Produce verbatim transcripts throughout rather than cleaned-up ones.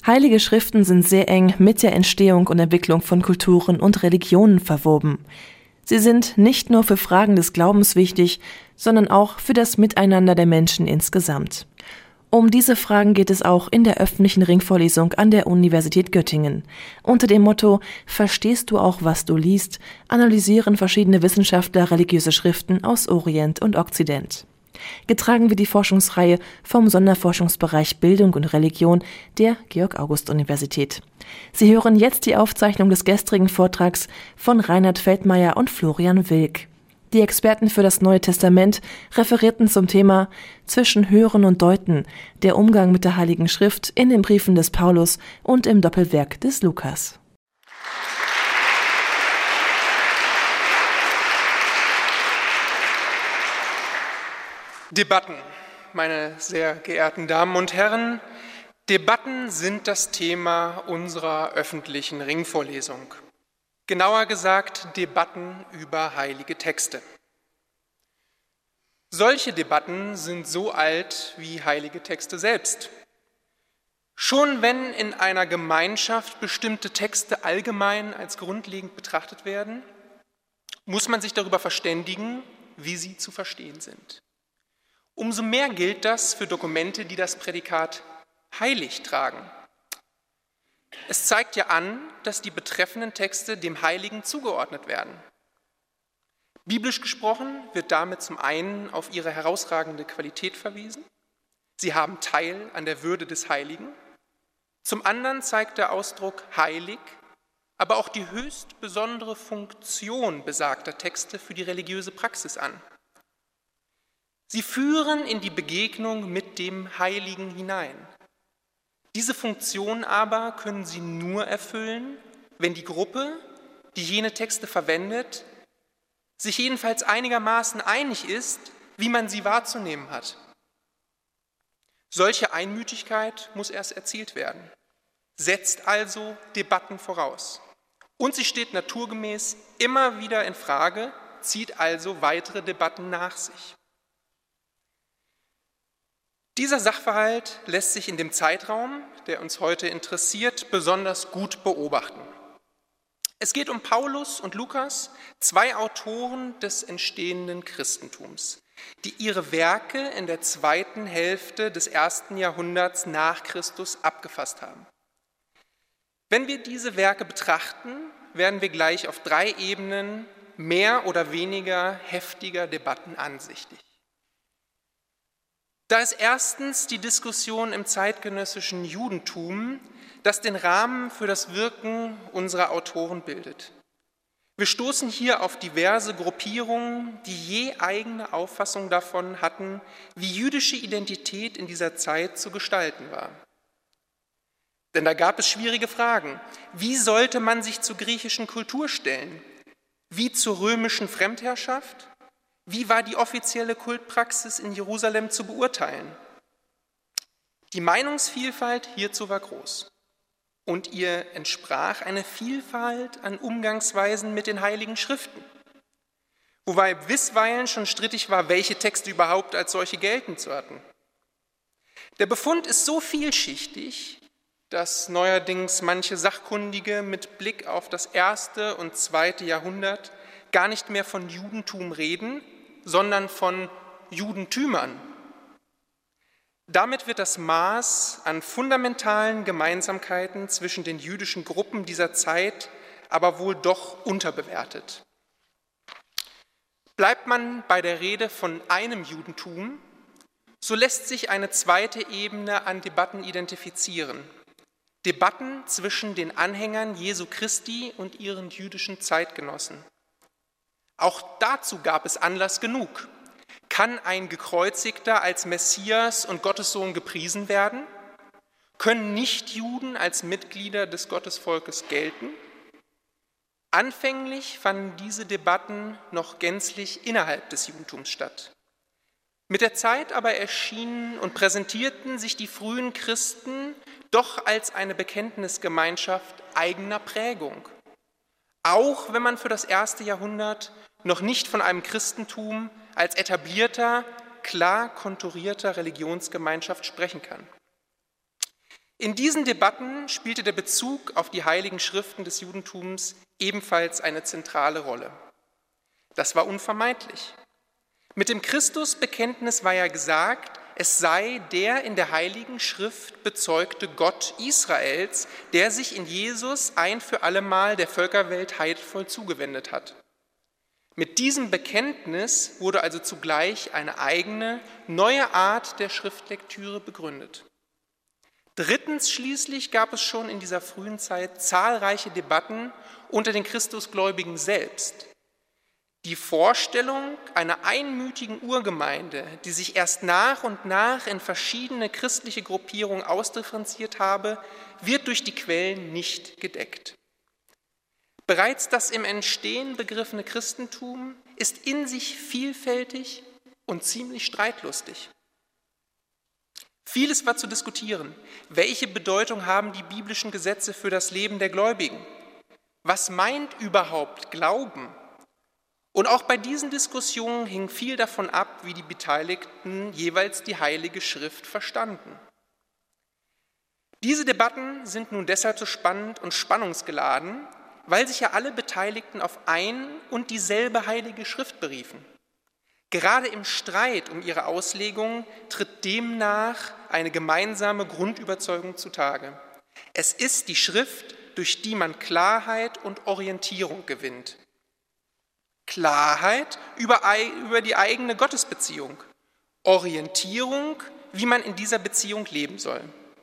Heilige Schriften sind sehr eng mit der Entstehung und Entwicklung von Kulturen und Religionen verwoben. Sie sind nicht nur für Fragen des Glaubens wichtig, sondern auch für das Miteinander der Menschen insgesamt. Um diese Fragen geht es auch in der öffentlichen Ringvorlesung an der Universität Göttingen. Unter dem Motto »Verstehst du auch, was du liest?« analysieren verschiedene Wissenschaftler religiöse Schriften aus Orient und Okzident. Getragen wird die Forschungsreihe vom Sonderforschungsbereich Bildung und Religion der Georg-August-Universität. Sie hören jetzt die Aufzeichnung des gestrigen Vortrags von Reinhard Feldmeier und Florian Wilk. Die Experten für das Neue Testament referierten zum Thema Zwischen Hören und Deuten, der Umgang mit der Heiligen Schrift in den Briefen des Paulus und im Doppelwerk des Lukas. Debatten, meine sehr geehrten Damen und Herren, Debatten sind das Thema unserer öffentlichen Ringvorlesung. Genauer gesagt, Debatten über heilige Texte. Solche Debatten sind so alt wie heilige Texte selbst. Schon wenn in einer Gemeinschaft bestimmte Texte allgemein als grundlegend betrachtet werden, muss man sich darüber verständigen, wie sie zu verstehen sind. Umso mehr gilt das für Dokumente, die das Prädikat heilig tragen. Es zeigt ja an, dass die betreffenden Texte dem Heiligen zugeordnet werden. Biblisch gesprochen wird damit zum einen auf ihre herausragende Qualität verwiesen. Sie haben Teil an der Würde des Heiligen. Zum anderen zeigt der Ausdruck heilig, aber auch die höchst besondere Funktion besagter Texte für die religiöse Praxis an. Sie führen in die Begegnung mit dem Heiligen hinein. Diese Funktion aber können sie nur erfüllen, wenn die Gruppe, die jene Texte verwendet, sich jedenfalls einigermaßen einig ist, wie man sie wahrzunehmen hat. Solche Einmütigkeit muss erst erzielt werden, setzt also Debatten voraus. Und sie steht naturgemäß immer wieder in Frage, zieht also weitere Debatten nach sich. Dieser Sachverhalt lässt sich in dem Zeitraum, der uns heute interessiert, besonders gut beobachten. Es geht um Paulus und Lukas, zwei Autoren des entstehenden Christentums, die ihre Werke in der zweiten Hälfte des ersten Jahrhunderts nach Christus abgefasst haben. Wenn wir diese Werke betrachten, werden wir gleich auf drei Ebenen mehr oder weniger heftiger Debatten ansichtig. Da ist erstens die Diskussion im zeitgenössischen Judentum, das den Rahmen für das Wirken unserer Autoren bildet. Wir stoßen hier auf diverse Gruppierungen, die je eigene Auffassung davon hatten, wie jüdische Identität in dieser Zeit zu gestalten war. Denn da gab es schwierige Fragen. Wie sollte man sich zur griechischen Kultur stellen? Wie zur römischen Fremdherrschaft? Wie war die offizielle Kultpraxis in Jerusalem zu beurteilen? Die Meinungsvielfalt hierzu war groß und ihr entsprach eine Vielfalt an Umgangsweisen mit den Heiligen Schriften, wobei bisweilen schon strittig war, welche Texte überhaupt als solche gelten zu hatten. Der Befund ist so vielschichtig, dass neuerdings manche Sachkundige mit Blick auf das erste und zweite Jahrhundert gar nicht mehr von Judentum reden, sondern von Judentümern. Damit wird das Maß an fundamentalen Gemeinsamkeiten zwischen den jüdischen Gruppen dieser Zeit aber wohl doch unterbewertet. Bleibt man bei der Rede von einem Judentum, so lässt sich eine zweite Ebene an Debatten identifizieren. Debatten zwischen den Anhängern Jesu Christi und ihren jüdischen Zeitgenossen. Auch dazu gab es Anlass genug. Kann ein Gekreuzigter als Messias und Gottessohn gepriesen werden? Können Nichtjuden als Mitglieder des Gottesvolkes gelten? Anfänglich fanden diese Debatten noch gänzlich innerhalb des Judentums statt. Mit der Zeit aber erschienen und präsentierten sich die frühen Christen doch als eine Bekenntnisgemeinschaft eigener Prägung. Auch wenn man für das erste Jahrhundert noch nicht von einem Christentum als etablierter, klar konturierter Religionsgemeinschaft sprechen kann. In diesen Debatten spielte der Bezug auf die heiligen Schriften des Judentums ebenfalls eine zentrale Rolle. Das war unvermeidlich. Mit dem Christusbekenntnis war ja gesagt, es sei der in der Heiligen Schrift bezeugte Gott Israels, der sich in Jesus ein für allemal der Völkerwelt heilvoll zugewendet hat. Mit diesem Bekenntnis wurde also zugleich eine eigene, neue Art der Schriftlektüre begründet. Drittens schließlich gab es schon in dieser frühen Zeit zahlreiche Debatten unter den Christusgläubigen selbst. Die Vorstellung einer einmütigen Urgemeinde, die sich erst nach und nach in verschiedene christliche Gruppierungen ausdifferenziert habe, wird durch die Quellen nicht gedeckt. Bereits das im Entstehen begriffene Christentum ist in sich vielfältig und ziemlich streitlustig. Vieles war zu diskutieren. Welche Bedeutung haben die biblischen Gesetze für das Leben der Gläubigen? Was meint überhaupt Glauben? Und auch bei diesen Diskussionen hing viel davon ab, wie die Beteiligten jeweils die Heilige Schrift verstanden. Diese Debatten sind nun deshalb so spannend und spannungsgeladen, weil sich ja alle Beteiligten auf ein und dieselbe Heilige Schrift beriefen. Gerade im Streit um ihre Auslegung tritt demnach eine gemeinsame Grundüberzeugung zutage. Es ist die Schrift, durch die man Klarheit und Orientierung gewinnt. Klarheit über, über die eigene Gottesbeziehung, Orientierung, wie man in dieser Beziehung leben soll.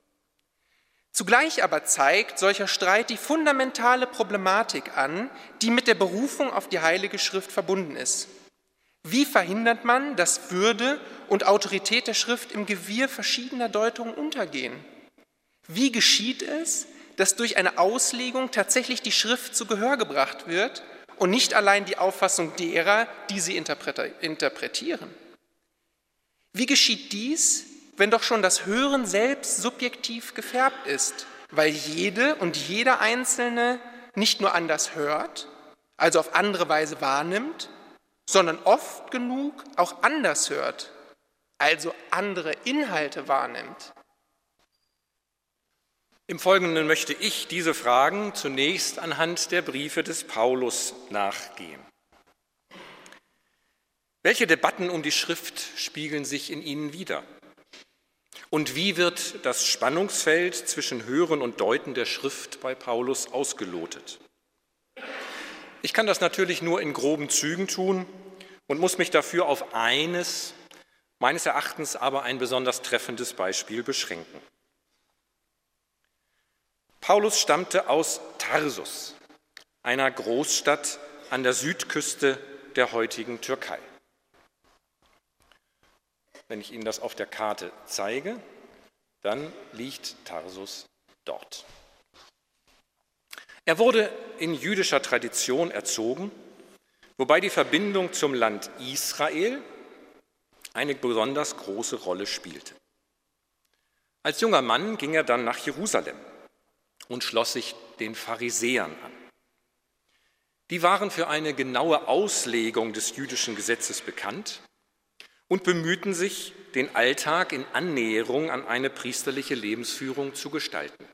Zugleich aber zeigt solcher Streit die fundamentale Problematik an, die mit der Berufung auf die Heilige Schrift verbunden ist. Wie verhindert man, dass Würde und Autorität der Schrift im Gewirr verschiedener Deutungen untergehen? Wie geschieht es, dass durch eine Auslegung tatsächlich die Schrift zu Gehör gebracht wird und nicht allein die Auffassung derer, die sie interpretieren? Wie geschieht dies, wenn doch schon das Hören selbst subjektiv gefärbt ist, weil jede und jeder Einzelne nicht nur anders hört, also auf andere Weise wahrnimmt, sondern oft genug auch anders hört, also andere Inhalte wahrnimmt? Im Folgenden möchte ich diese Fragen zunächst anhand der Briefe des Paulus nachgehen. Welche Debatten um die Schrift spiegeln sich in ihnen wider? Und wie wird das Spannungsfeld zwischen Hören und Deuten der Schrift bei Paulus ausgelotet? Ich kann das natürlich nur in groben Zügen tun und muss mich dafür auf eines, meines Erachtens aber ein besonders treffendes Beispiel beschränken. Paulus stammte aus Tarsus, einer Großstadt an der Südküste der heutigen Türkei. Wenn ich Ihnen das auf der Karte zeige, dann liegt Tarsus dort. Er wurde in jüdischer Tradition erzogen, wobei die Verbindung zum Land Israel eine besonders große Rolle spielte. Als junger Mann ging er dann nach Jerusalem und schloss sich den Pharisäern an. Die waren für eine genaue Auslegung des jüdischen Gesetzes bekannt und bemühten sich, den Alltag in Annäherung an eine priesterliche Lebensführung zu gestalten.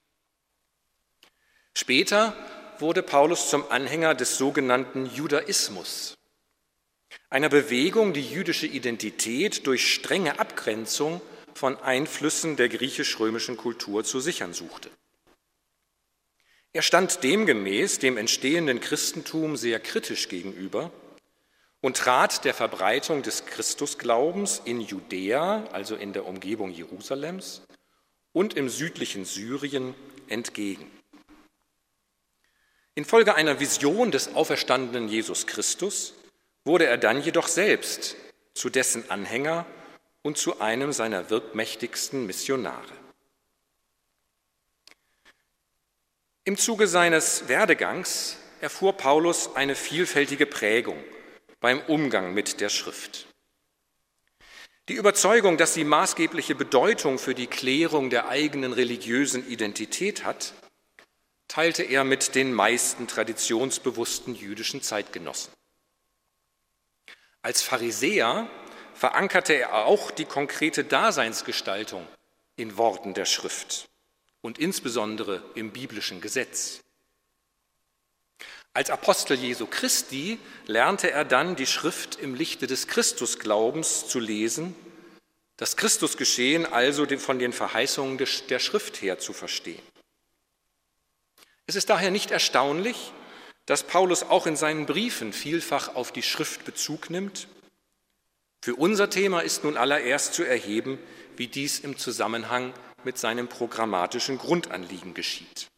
Später wurde Paulus zum Anhänger des sogenannten Judaismus, einer Bewegung, die jüdische Identität durch strenge Abgrenzung von Einflüssen der griechisch-römischen Kultur zu sichern suchte. Er stand demgemäß dem entstehenden Christentum sehr kritisch gegenüber und trat der Verbreitung des Christusglaubens in Judäa, also in der Umgebung Jerusalems, und im südlichen Syrien entgegen. Infolge einer Vision des auferstandenen Jesus Christus wurde er dann jedoch selbst zu dessen Anhänger und zu einem seiner wirkmächtigsten Missionare. Im Zuge seines Werdegangs erfuhr Paulus eine vielfältige Prägung beim Umgang mit der Schrift. Die Überzeugung, dass sie maßgebliche Bedeutung für die Klärung der eigenen religiösen Identität hat, teilte er mit den meisten traditionsbewussten jüdischen Zeitgenossen. Als Pharisäer verankerte er auch die konkrete Daseinsgestaltung in Worten der Schrift. und insbesondere im biblischen Gesetz. Als Apostel Jesu Christi lernte er dann die Schrift im Lichte des Christusglaubens zu lesen, das Christusgeschehen also von den Verheißungen der Schrift her zu verstehen. Es ist daher nicht erstaunlich, dass Paulus auch in seinen Briefen vielfach auf die Schrift Bezug nimmt. Für unser Thema ist nun allererst zu erheben, wie dies im Zusammenhang mit seinem programmatischen Grundanliegen geschieht.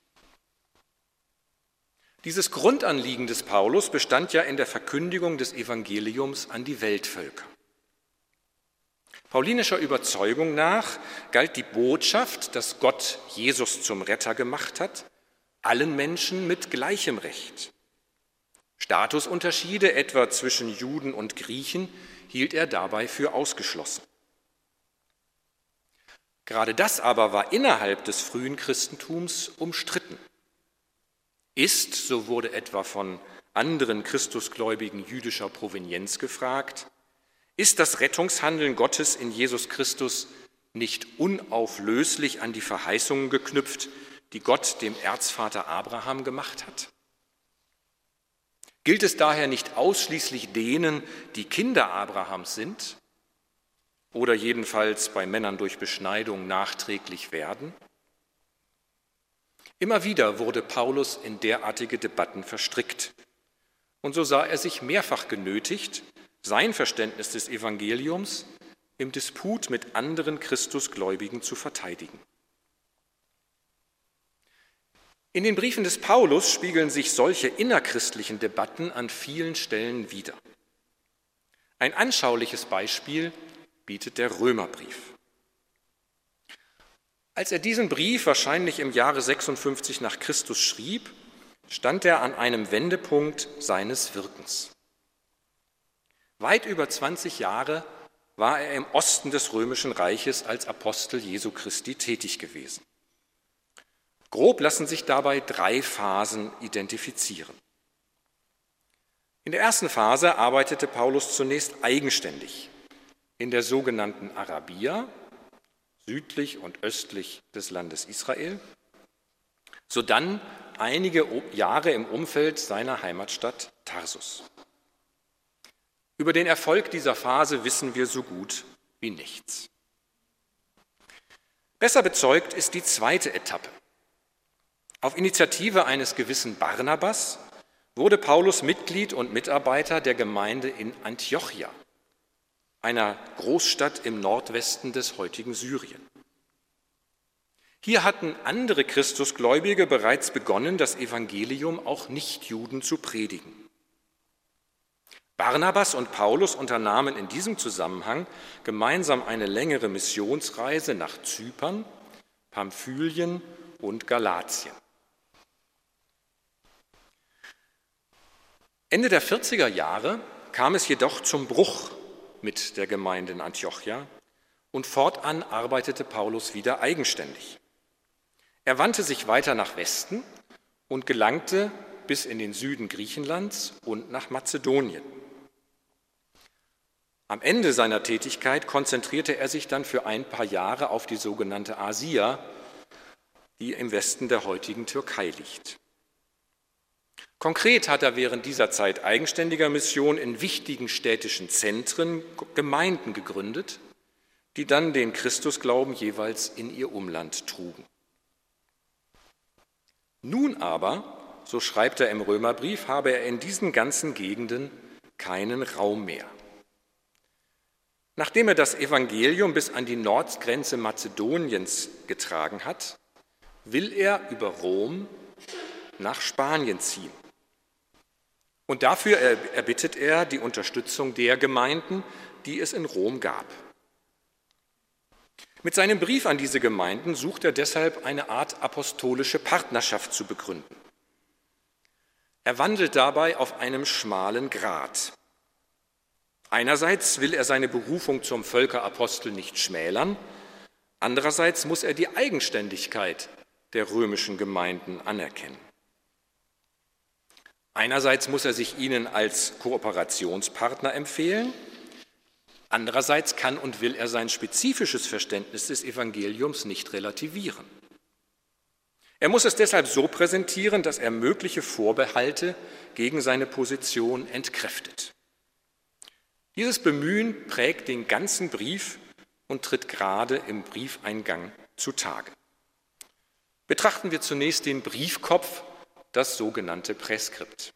Dieses Grundanliegen des Paulus bestand ja in der Verkündigung des Evangeliums an die Weltvölker. Paulinischer Überzeugung nach galt die Botschaft, dass Gott Jesus zum Retter gemacht hat, allen Menschen mit gleichem Recht. Statusunterschiede etwa zwischen Juden und Griechen hielt er dabei für ausgeschlossen. Gerade das aber war innerhalb des frühen Christentums umstritten. Ist, so wurde etwa von anderen Christusgläubigen jüdischer Provenienz gefragt, ist das Rettungshandeln Gottes in Jesus Christus nicht unauflöslich an die Verheißungen geknüpft, die Gott dem Erzvater Abraham gemacht hat? Gilt es daher nicht ausschließlich denen, die Kinder Abrahams sind oder jedenfalls bei Männern durch Beschneidung nachträglich werden? Immer wieder wurde Paulus in derartige Debatten verstrickt. Und so sah er sich mehrfach genötigt, sein Verständnis des Evangeliums im Disput mit anderen Christusgläubigen zu verteidigen. In den Briefen des Paulus spiegeln sich solche innerchristlichen Debatten an vielen Stellen wider. Ein anschauliches Beispiel bietet der Römerbrief. Als er diesen Brief wahrscheinlich im Jahre sechsundfünfzig nach Christus schrieb, stand er an einem Wendepunkt seines Wirkens. Weit über zwanzig Jahre war er im Osten des Römischen Reiches als Apostel Jesu Christi tätig gewesen. Grob lassen sich dabei drei Phasen identifizieren. In der ersten Phase arbeitete Paulus zunächst eigenständig in der sogenannten Arabia, südlich und östlich des Landes Israel, sodann einige Jahre im Umfeld seiner Heimatstadt Tarsus. Über den Erfolg dieser Phase wissen wir so gut wie nichts. Besser bezeugt ist die zweite Etappe. Auf Initiative eines gewissen Barnabas wurde Paulus Mitglied und Mitarbeiter der Gemeinde in Antiochia, einer Großstadt im Nordwesten des heutigen Syrien. Hier hatten andere Christusgläubige bereits begonnen, das Evangelium auch Nichtjuden zu predigen. Barnabas und Paulus unternahmen in diesem Zusammenhang gemeinsam eine längere Missionsreise nach Zypern, Pamphylien und Galatien. Ende der vierziger Jahre kam es jedoch zum Bruch mit der Gemeinde in Antiochia und fortan arbeitete Paulus wieder eigenständig. Er wandte sich weiter nach Westen und gelangte bis in den Süden Griechenlands und nach Mazedonien. Am Ende seiner Tätigkeit konzentrierte er sich dann für ein paar Jahre auf die sogenannte Asia, die im Westen der heutigen Türkei liegt. Konkret hat er während dieser Zeit eigenständiger Mission in wichtigen städtischen Zentren Gemeinden gegründet, die dann den Christusglauben jeweils in ihr Umland trugen. Nun aber, so schreibt er im Römerbrief, habe er in diesen ganzen Gegenden keinen Raum mehr. Nachdem er das Evangelium bis an die Nordgrenze Mazedoniens getragen hat, will er über Rom nach Spanien ziehen. Und dafür erbittet er die Unterstützung der Gemeinden, die es in Rom gab. Mit seinem Brief an diese Gemeinden sucht er deshalb eine Art apostolische Partnerschaft zu begründen. Er wandelt dabei auf einem schmalen Grat. Einerseits will er seine Berufung zum Völkerapostel nicht schmälern, andererseits muss er die Eigenständigkeit der römischen Gemeinden anerkennen. Einerseits muss er sich ihnen als Kooperationspartner empfehlen, andererseits kann und will er sein spezifisches Verständnis des Evangeliums nicht relativieren. Er muss es deshalb so präsentieren, dass er mögliche Vorbehalte gegen seine Position entkräftet. Dieses Bemühen prägt den ganzen Brief und tritt gerade im Briefeingang zutage. Betrachten wir zunächst den Briefkopf, das sogenannte Präskript.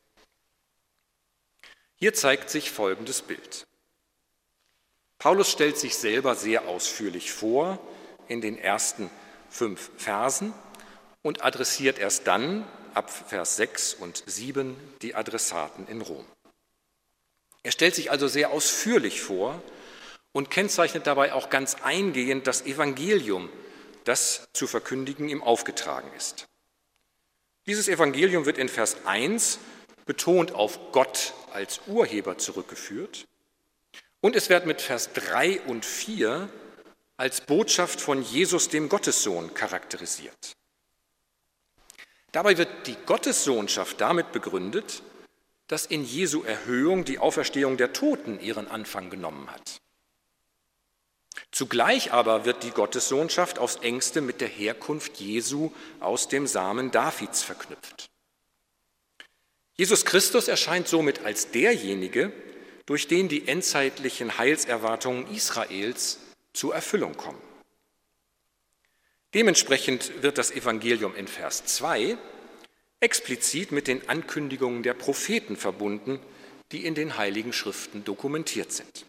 Hier zeigt sich folgendes Bild. Paulus stellt sich selber sehr ausführlich vor in den ersten fünf Versen und adressiert erst dann ab Vers sechs und sieben die Adressaten in Rom. Er stellt sich also sehr ausführlich vor und kennzeichnet dabei auch ganz eingehend das Evangelium, das zu verkündigen ihm aufgetragen ist. Dieses Evangelium wird in Vers eins betont auf Gott als Urheber zurückgeführt und es wird mit Vers drei und vier als Botschaft von Jesus, dem Gottessohn, charakterisiert. Dabei wird die Gottessohnschaft damit begründet, dass in Jesu Erhöhung die Auferstehung der Toten ihren Anfang genommen hat. Zugleich aber wird die Gottessohnschaft aufs engste mit der Herkunft Jesu aus dem Samen Davids verknüpft. Jesus Christus erscheint somit als derjenige, durch den die endzeitlichen Heilserwartungen Israels zur Erfüllung kommen. Dementsprechend wird das Evangelium in Vers zwei explizit mit den Ankündigungen der Propheten verbunden, die in den Heiligen Schriften dokumentiert sind.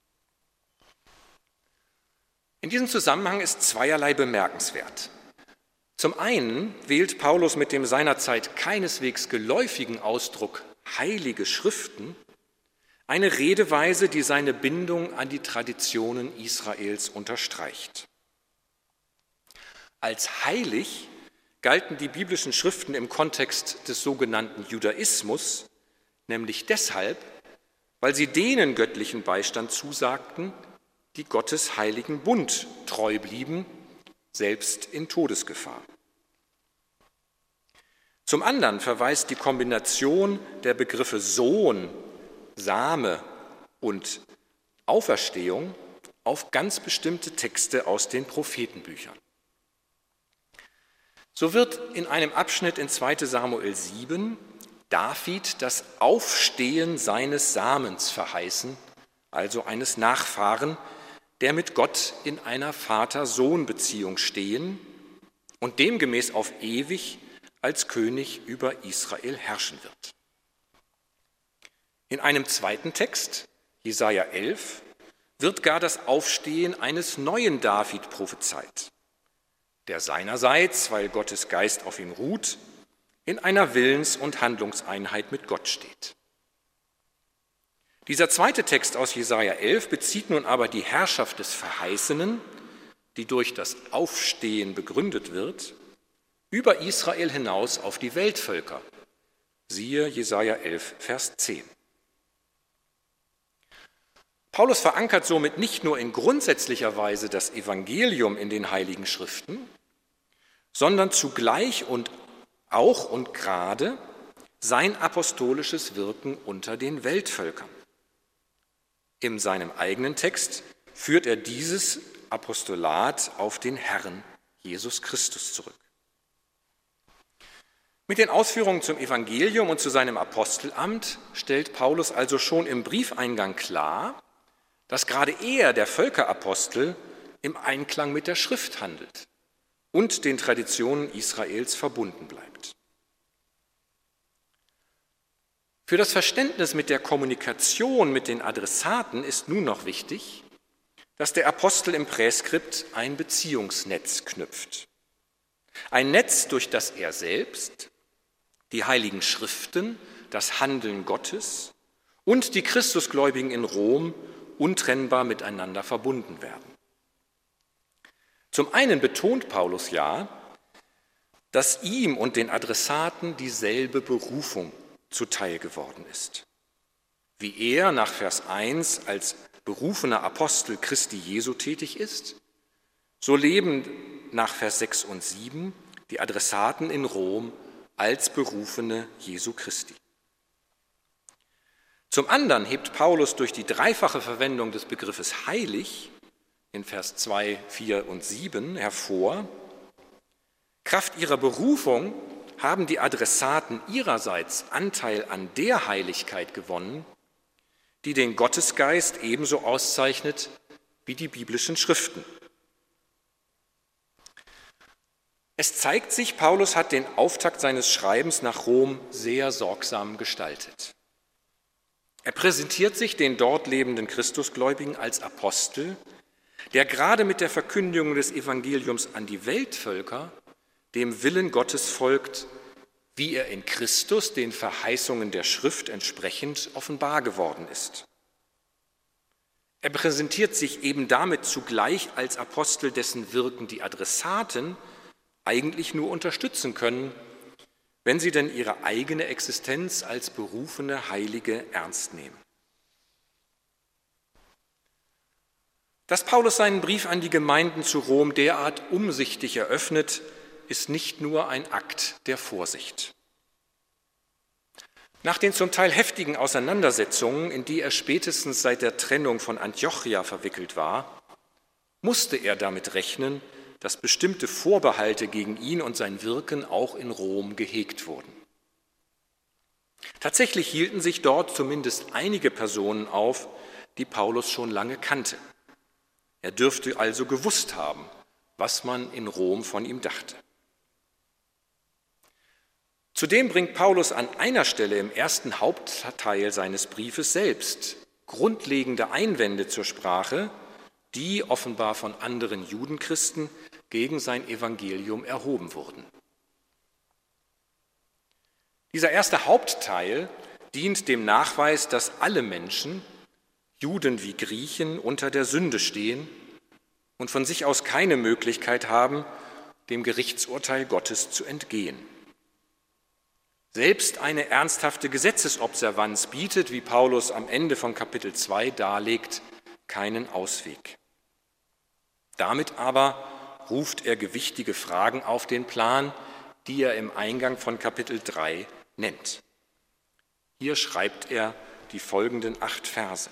In diesem Zusammenhang ist zweierlei bemerkenswert. Zum einen wählt Paulus mit dem seinerzeit keineswegs geläufigen Ausdruck heilige Schriften eine Redeweise, die seine Bindung an die Traditionen Israels unterstreicht. Als heilig galten die biblischen Schriften im Kontext des sogenannten Judaismus, nämlich deshalb, weil sie denen göttlichen Beistand zusagten, die Gottes heiligen Bund treu blieben, selbst in Todesgefahr. Zum anderen verweist die Kombination der Begriffe Sohn, Same und Auferstehung auf ganz bestimmte Texte aus den Prophetenbüchern. So wird in einem Abschnitt in zweiter Samuel sieben David das Aufstehen seines Samens verheißen, also eines Nachfahren, der mit Gott in einer Vater-Sohn-Beziehung stehen und demgemäß auf ewig als König über Israel herrschen wird. In einem zweiten Text, Jesaja elf, wird gar das Aufstehen eines neuen David prophezeit, der seinerseits, weil Gottes Geist auf ihm ruht, in einer Willens- und Handlungseinheit mit Gott steht. Dieser zweite Text aus Jesaja elf bezieht nun aber die Herrschaft des Verheißenen, die durch das Aufstehen begründet wird, über Israel hinaus auf die Weltvölker. Siehe Jesaja elf, Vers zehn. Paulus verankert somit nicht nur in grundsätzlicher Weise das Evangelium in den Heiligen Schriften, sondern zugleich und auch und gerade sein apostolisches Wirken unter den Weltvölkern. In seinem eigenen Text führt er dieses Apostolat auf den Herrn Jesus Christus zurück. Mit den Ausführungen zum Evangelium und zu seinem Apostelamt stellt Paulus also schon im Briefeingang klar, dass gerade er, der Völkerapostel, im Einklang mit der Schrift handelt und den Traditionen Israels verbunden bleibt. Für das Verständnis mit der Kommunikation mit den Adressaten ist nun noch wichtig, dass der Apostel im Präskript ein Beziehungsnetz knüpft. Ein Netz, durch das er selbst, die Heiligen Schriften, das Handeln Gottes und die Christusgläubigen in Rom untrennbar miteinander verbunden werden. Zum einen betont Paulus ja, dass ihm und den Adressaten dieselbe Berufung zuteil geworden ist. Wie er nach Vers eins als berufener Apostel Christi Jesu tätig ist, so leben nach Vers sechs und sieben die Adressaten in Rom als Berufene Jesu Christi. Zum anderen hebt Paulus durch die dreifache Verwendung des Begriffes heilig in Vers zwei, vier und sieben hervor, Kraft ihrer Berufung haben die Adressaten ihrerseits Anteil an der Heiligkeit gewonnen, die den Gottesgeist ebenso auszeichnet wie die biblischen Schriften. Es zeigt sich, Paulus hat den Auftakt seines Schreibens nach Rom sehr sorgsam gestaltet. Er präsentiert sich den dort lebenden Christusgläubigen als Apostel, der gerade mit der Verkündigung des Evangeliums an die Weltvölker dem Willen Gottes folgt, wie er in Christus den Verheißungen der Schrift entsprechend offenbar geworden ist. Er präsentiert sich eben damit zugleich als Apostel, dessen Wirken die Adressaten eigentlich nur unterstützen können, wenn sie denn ihre eigene Existenz als berufene Heilige ernst nehmen. Dass Paulus seinen Brief an die Gemeinden zu Rom derart umsichtig eröffnet, ist nicht nur ein Akt der Vorsicht. Nach den zum Teil heftigen Auseinandersetzungen, in die er spätestens seit der Trennung von Antiochia verwickelt war, musste er damit rechnen, dass bestimmte Vorbehalte gegen ihn und sein Wirken auch in Rom gehegt wurden. Tatsächlich hielten sich dort zumindest einige Personen auf, die Paulus schon lange kannte. Er dürfte also gewusst haben, was man in Rom von ihm dachte. Zudem bringt Paulus an einer Stelle im ersten Hauptteil seines Briefes selbst grundlegende Einwände zur Sprache, die offenbar von anderen Judenchristen gegen sein Evangelium erhoben wurden. Dieser erste Hauptteil dient dem Nachweis, dass alle Menschen, Juden wie Griechen, unter der Sünde stehen und von sich aus keine Möglichkeit haben, dem Gerichtsurteil Gottes zu entgehen. Selbst eine ernsthafte Gesetzesobservanz bietet, wie Paulus am Ende von Kapitel zwei darlegt, keinen Ausweg. Damit aber ruft er gewichtige Fragen auf den Plan, die er im Eingang von Kapitel drei nennt. Hier schreibt er die folgenden acht Verse.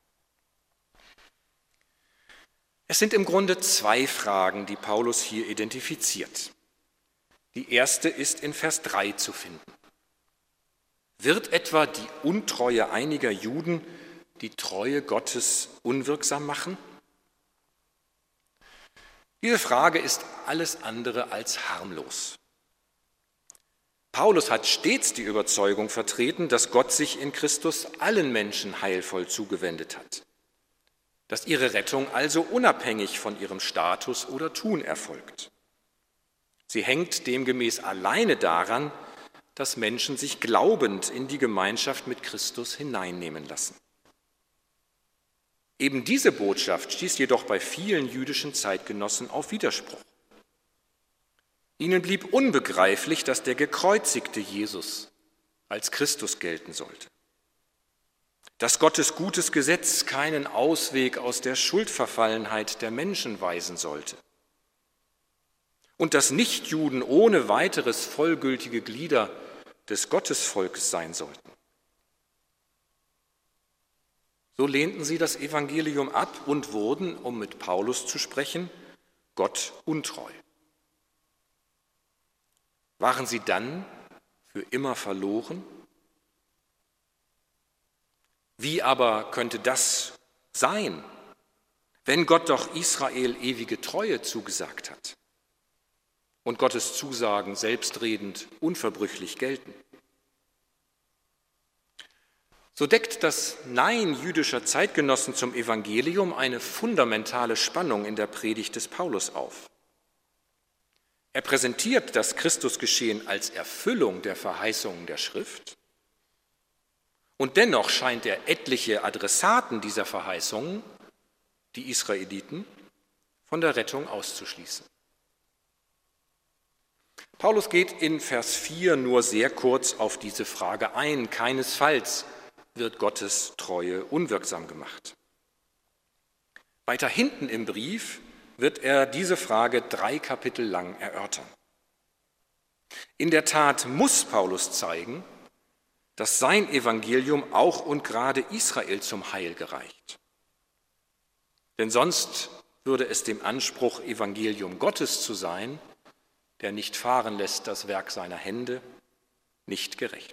Es sind im Grunde zwei Fragen, die Paulus hier identifiziert. Die erste ist in Vers drei zu finden. Wird etwa die Untreue einiger Juden die Treue Gottes unwirksam machen? Diese Frage ist alles andere als harmlos. Paulus hat stets die Überzeugung vertreten, dass Gott sich in Christus allen Menschen heilvoll zugewendet hat, dass ihre Rettung also unabhängig von ihrem Status oder Tun erfolgt. Sie hängt demgemäß alleine daran, dass Menschen sich glaubend in die Gemeinschaft mit Christus hineinnehmen lassen. Eben diese Botschaft stieß jedoch bei vielen jüdischen Zeitgenossen auf Widerspruch. Ihnen blieb unbegreiflich, dass der gekreuzigte Jesus als Christus gelten sollte, dass Gottes gutes Gesetz keinen Ausweg aus der Schuldverfallenheit der Menschen weisen sollte und dass Nichtjuden ohne weiteres vollgültige Glieder des Gottesvolkes sein sollten. So lehnten sie das Evangelium ab und wurden, um mit Paulus zu sprechen, Gott untreu. Waren sie dann für immer verloren? Wie aber könnte das sein, wenn Gott doch Israel ewige Treue zugesagt hat und Gottes Zusagen selbstredend unverbrüchlich gelten? So deckt das Nein jüdischer Zeitgenossen zum Evangelium eine fundamentale Spannung in der Predigt des Paulus auf. Er präsentiert das Christusgeschehen als Erfüllung der Verheißungen der Schrift und dennoch scheint er etliche Adressaten dieser Verheißungen, die Israeliten, von der Rettung auszuschließen. Paulus geht in Vers vier nur sehr kurz auf diese Frage ein. Keinesfalls wird Gottes Treue unwirksam gemacht. Weiter hinten im Brief wird er diese Frage drei Kapitel lang erörtern. In der Tat muss Paulus zeigen, dass sein Evangelium auch und gerade Israel zum Heil gereicht. Denn sonst würde es dem Anspruch, Evangelium Gottes zu sein, der nicht fahren lässt das Werk seiner Hände, nicht gerecht.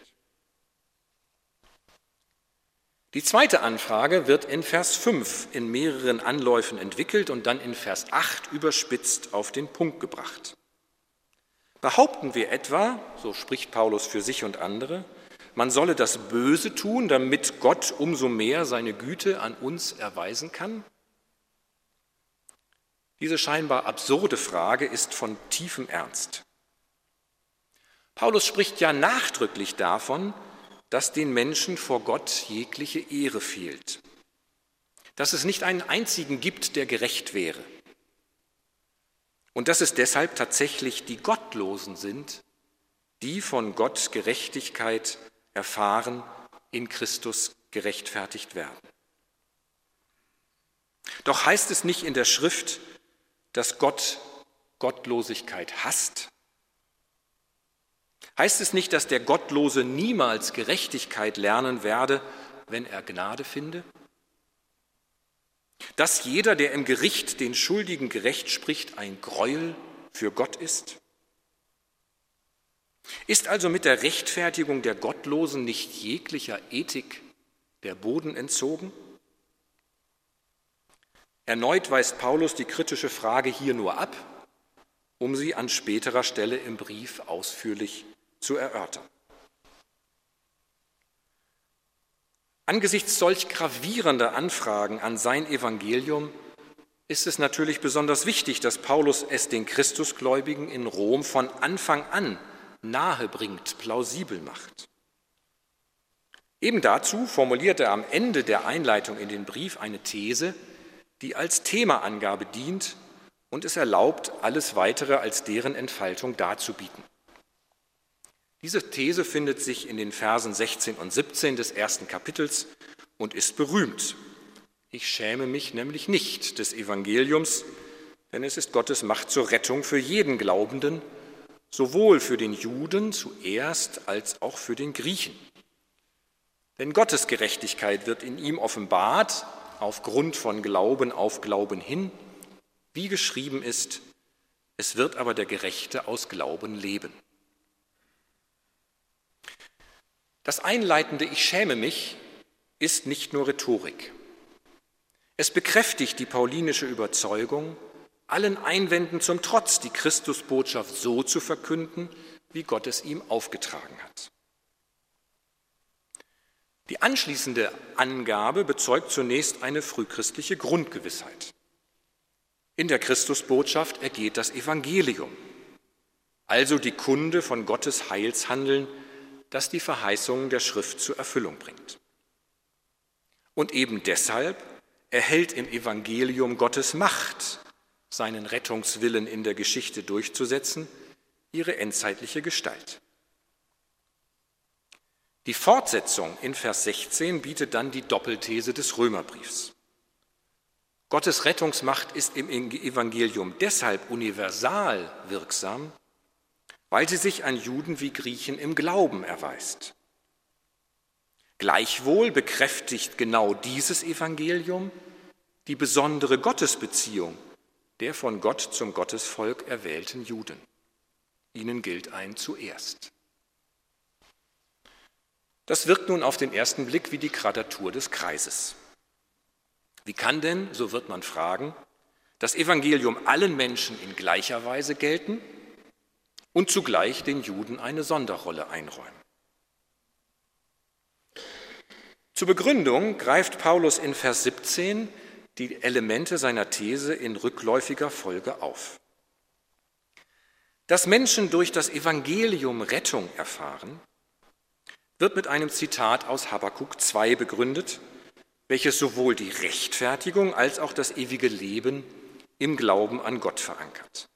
Die zweite Anfrage wird in Vers fünf in mehreren Anläufen entwickelt und dann in Vers acht überspitzt auf den Punkt gebracht. Behaupten wir etwa, so spricht Paulus für sich und andere, man solle das Böse tun, damit Gott umso mehr seine Güte an uns erweisen kann? Diese scheinbar absurde Frage ist von tiefem Ernst. Paulus spricht ja nachdrücklich davon, dass den Menschen vor Gott jegliche Ehre fehlt, dass es nicht einen einzigen gibt, der gerecht wäre und dass es deshalb tatsächlich die Gottlosen sind, die von Gott Gerechtigkeit erfahren, in Christus gerechtfertigt werden. Doch heißt es nicht in der Schrift, dass Gott Gottlosigkeit hasst? Heißt es nicht, dass der Gottlose niemals Gerechtigkeit lernen werde, wenn er Gnade finde? Dass jeder, der im Gericht den Schuldigen gerecht spricht, ein Greuel für Gott ist? Ist also mit der Rechtfertigung der Gottlosen nicht jeglicher Ethik der Boden entzogen? Erneut weist Paulus die kritische Frage hier nur ab, um sie an späterer Stelle im Brief ausführlich zu erörtern. Angesichts solch gravierender Anfragen an sein Evangelium ist es natürlich besonders wichtig, dass Paulus es den Christusgläubigen in Rom von Anfang an nahe bringt, plausibel macht. Eben dazu formuliert er am Ende der Einleitung in den Brief eine These, die als Themaangabe dient und es erlaubt, alles Weitere als deren Entfaltung darzubieten. Diese These findet sich in den Versen sechzehn und siebzehn des ersten Kapitels und ist berühmt. Ich schäme mich nämlich nicht des Evangeliums, denn es ist Gottes Macht zur Rettung für jeden Glaubenden, sowohl für den Juden zuerst als auch für den Griechen. Denn Gottes Gerechtigkeit wird in ihm offenbart, aufgrund von Glauben auf Glauben hin, wie geschrieben ist, es wird aber der Gerechte aus Glauben leben. Das einleitende Ich schäme mich ist nicht nur Rhetorik. Es bekräftigt die paulinische Überzeugung, allen Einwänden zum Trotz die Christusbotschaft so zu verkünden, wie Gott es ihm aufgetragen hat. Die anschließende Angabe bezeugt zunächst eine frühchristliche Grundgewissheit. In der Christusbotschaft ergeht das Evangelium, also die Kunde von Gottes Heilshandeln, das die Verheißungen der Schrift zur Erfüllung bringt. Und eben deshalb erhält im Evangelium Gottes Macht, seinen Rettungswillen in der Geschichte durchzusetzen, ihre endzeitliche Gestalt. Die Fortsetzung in Vers sechzehn bietet dann die Doppelthese des Römerbriefs. Gottes Rettungsmacht ist im Evangelium deshalb universal wirksam, weil sie sich an Juden wie Griechen im Glauben erweist. Gleichwohl bekräftigt genau dieses Evangelium die besondere Gottesbeziehung der von Gott zum Gottesvolk erwählten Juden. Ihnen gilt ein zuerst. Das wirkt nun auf den ersten Blick wie die Quadratur des Kreises. Wie kann denn, so wird man fragen, das Evangelium allen Menschen in gleicher Weise gelten und zugleich den Juden eine Sonderrolle einräumen? Zur Begründung greift Paulus in Vers siebzehn die Elemente seiner These in rückläufiger Folge auf. Dass Menschen durch das Evangelium Rettung erfahren, wird mit einem Zitat aus Habakuk zwei begründet, welches sowohl die Rechtfertigung als auch das ewige Leben im Glauben an Gott verankert.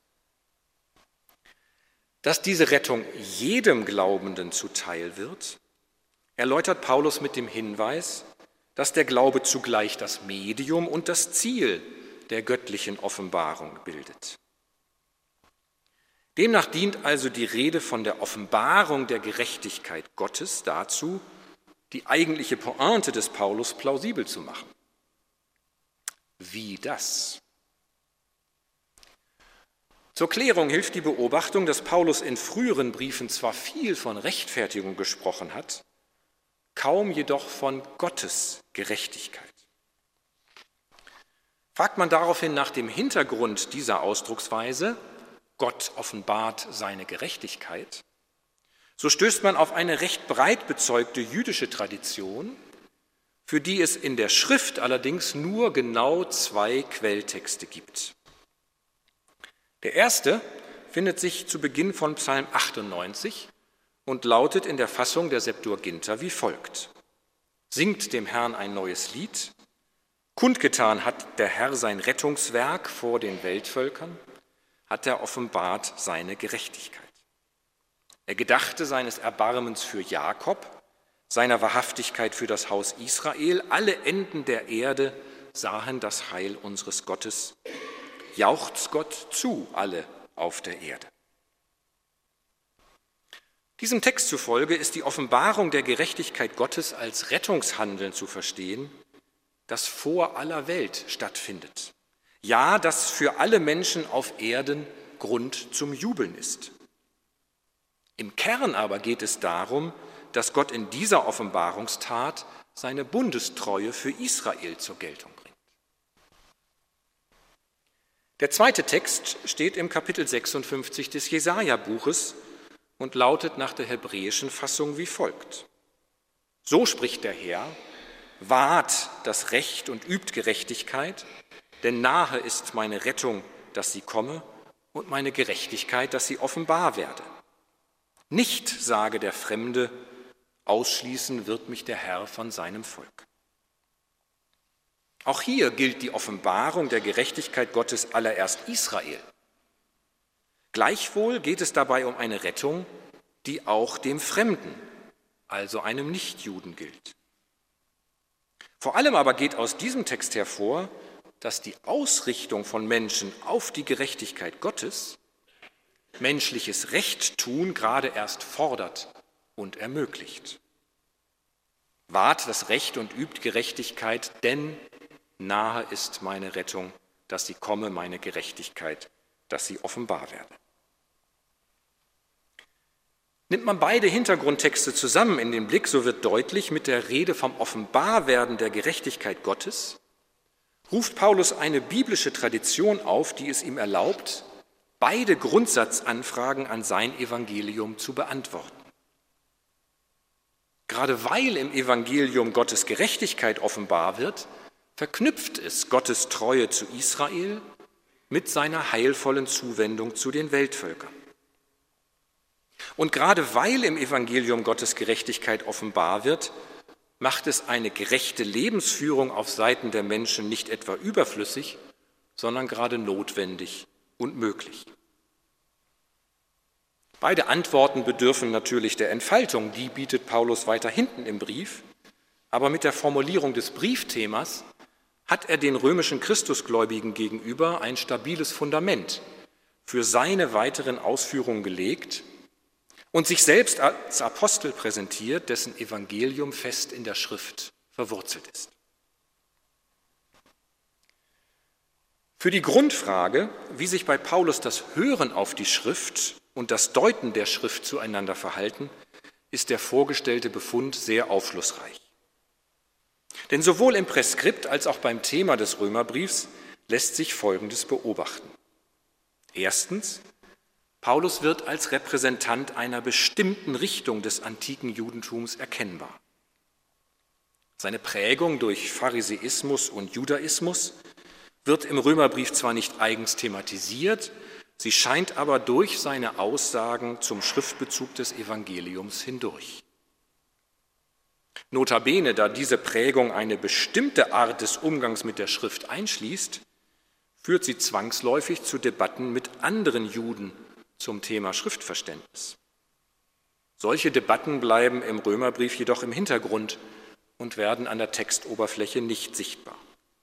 Dass diese Rettung jedem Glaubenden zuteil wird, erläutert Paulus mit dem Hinweis, dass der Glaube zugleich das Medium und das Ziel der göttlichen Offenbarung bildet. Demnach dient also die Rede von der Offenbarung der Gerechtigkeit Gottes dazu, die eigentliche Pointe des Paulus plausibel zu machen. Wie das? Zur Klärung hilft die Beobachtung, dass Paulus in früheren Briefen zwar viel von Rechtfertigung gesprochen hat, kaum jedoch von Gottes Gerechtigkeit. Fragt man daraufhin nach dem Hintergrund dieser Ausdrucksweise, Gott offenbart seine Gerechtigkeit, so stößt man auf eine recht breit bezeugte jüdische Tradition, für die es in der Schrift allerdings nur genau zwei Quelltexte gibt. Der erste findet sich zu Beginn von Psalm achtundneunzig und lautet in der Fassung der Septuaginta wie folgt: Singt dem Herrn ein neues Lied, kundgetan hat der Herr sein Rettungswerk vor den Weltvölkern, hat er offenbart seine Gerechtigkeit. Er gedachte seines Erbarmens für Jakob, seiner Wahrhaftigkeit für das Haus Israel. Alle Enden der Erde sahen das Heil unseres Gottes. Jauchzt Gott zu, alle auf der Erde. Diesem Text zufolge ist die Offenbarung der Gerechtigkeit Gottes als Rettungshandeln zu verstehen, das vor aller Welt stattfindet. Ja, das für alle Menschen auf Erden Grund zum Jubeln ist. Im Kern aber geht es darum, dass Gott in dieser Offenbarungstat seine Bundestreue für Israel zur Geltung bringt. Der zweite Text steht im Kapitel sechsundfünfzig des Jesaja-Buches und lautet nach der hebräischen Fassung wie folgt: So spricht der Herr, wahrt das Recht und übt Gerechtigkeit, denn nahe ist meine Rettung, dass sie komme, und meine Gerechtigkeit, dass sie offenbar werde. Nicht, sage der Fremde, ausschließen wird mich der Herr von seinem Volk. Auch hier gilt die Offenbarung der Gerechtigkeit Gottes allererst Israel. Gleichwohl geht es dabei um eine Rettung, die auch dem Fremden, also einem Nichtjuden, gilt. Vor allem aber geht aus diesem Text hervor, dass die Ausrichtung von Menschen auf die Gerechtigkeit Gottes menschliches Recht tun gerade erst fordert und ermöglicht. Wahrt das Recht und übt Gerechtigkeit, denn nahe ist meine Rettung, dass sie komme, meine Gerechtigkeit, dass sie offenbar werde. Nimmt man beide Hintergrundtexte zusammen in den Blick, so wird deutlich, mit der Rede vom Offenbarwerden der Gerechtigkeit Gottes ruft Paulus eine biblische Tradition auf, die es ihm erlaubt, beide Grundsatzanfragen an sein Evangelium zu beantworten. Gerade weil im Evangelium Gottes Gerechtigkeit offenbar wird, verknüpft es Gottes Treue zu Israel mit seiner heilvollen Zuwendung zu den Weltvölkern. Und gerade weil im Evangelium Gottes Gerechtigkeit offenbar wird, macht es eine gerechte Lebensführung auf Seiten der Menschen nicht etwa überflüssig, sondern gerade notwendig und möglich. Beide Antworten bedürfen natürlich der Entfaltung, die bietet Paulus weiter hinten im Brief, aber mit der Formulierung des Briefthemas hat er den römischen Christusgläubigen gegenüber ein stabiles Fundament für seine weiteren Ausführungen gelegt und sich selbst als Apostel präsentiert, dessen Evangelium fest in der Schrift verwurzelt ist. Für die Grundfrage, wie sich bei Paulus das Hören auf die Schrift und das Deuten der Schrift zueinander verhalten, ist der vorgestellte Befund sehr aufschlussreich. Denn sowohl im Präskript als auch beim Thema des Römerbriefs lässt sich Folgendes beobachten. Erstens, Paulus wird als Repräsentant einer bestimmten Richtung des antiken Judentums erkennbar. Seine Prägung durch Pharisäismus und Judaismus wird im Römerbrief zwar nicht eigens thematisiert, sie scheint aber durch seine Aussagen zum Schriftbezug des Evangeliums hindurch. Notabene, da diese Prägung eine bestimmte Art des Umgangs mit der Schrift einschließt, führt sie zwangsläufig zu Debatten mit anderen Juden zum Thema Schriftverständnis. Solche Debatten bleiben im Römerbrief jedoch im Hintergrund und werden an der Textoberfläche nicht sichtbar.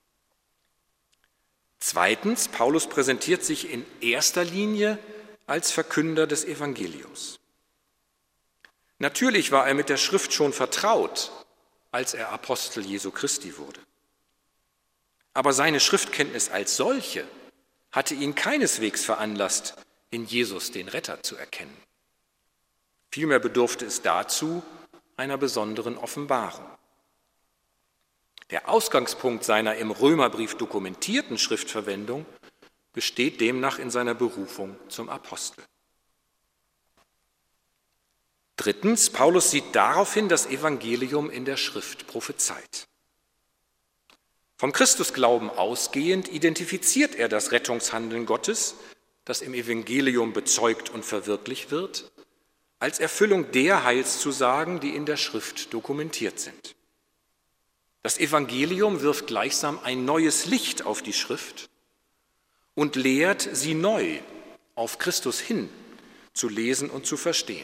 Zweitens, Paulus präsentiert sich in erster Linie als Verkünder des Evangeliums. Natürlich war er mit der Schrift schon vertraut, als er Apostel Jesu Christi wurde. Aber seine Schriftkenntnis als solche hatte ihn keineswegs veranlasst, in Jesus den Retter zu erkennen. Vielmehr bedurfte es dazu einer besonderen Offenbarung. Der Ausgangspunkt seiner im Römerbrief dokumentierten Schriftverwendung besteht demnach in seiner Berufung zum Apostel. Drittens, Paulus sieht daraufhin das Evangelium in der Schrift prophezeit. Vom Christusglauben ausgehend identifiziert er das Rettungshandeln Gottes, das im Evangelium bezeugt und verwirklicht wird, als Erfüllung der Heilszusagen, die in der Schrift dokumentiert sind. Das Evangelium wirft gleichsam ein neues Licht auf die Schrift und lehrt, sie neu auf Christus hin zu lesen und zu verstehen.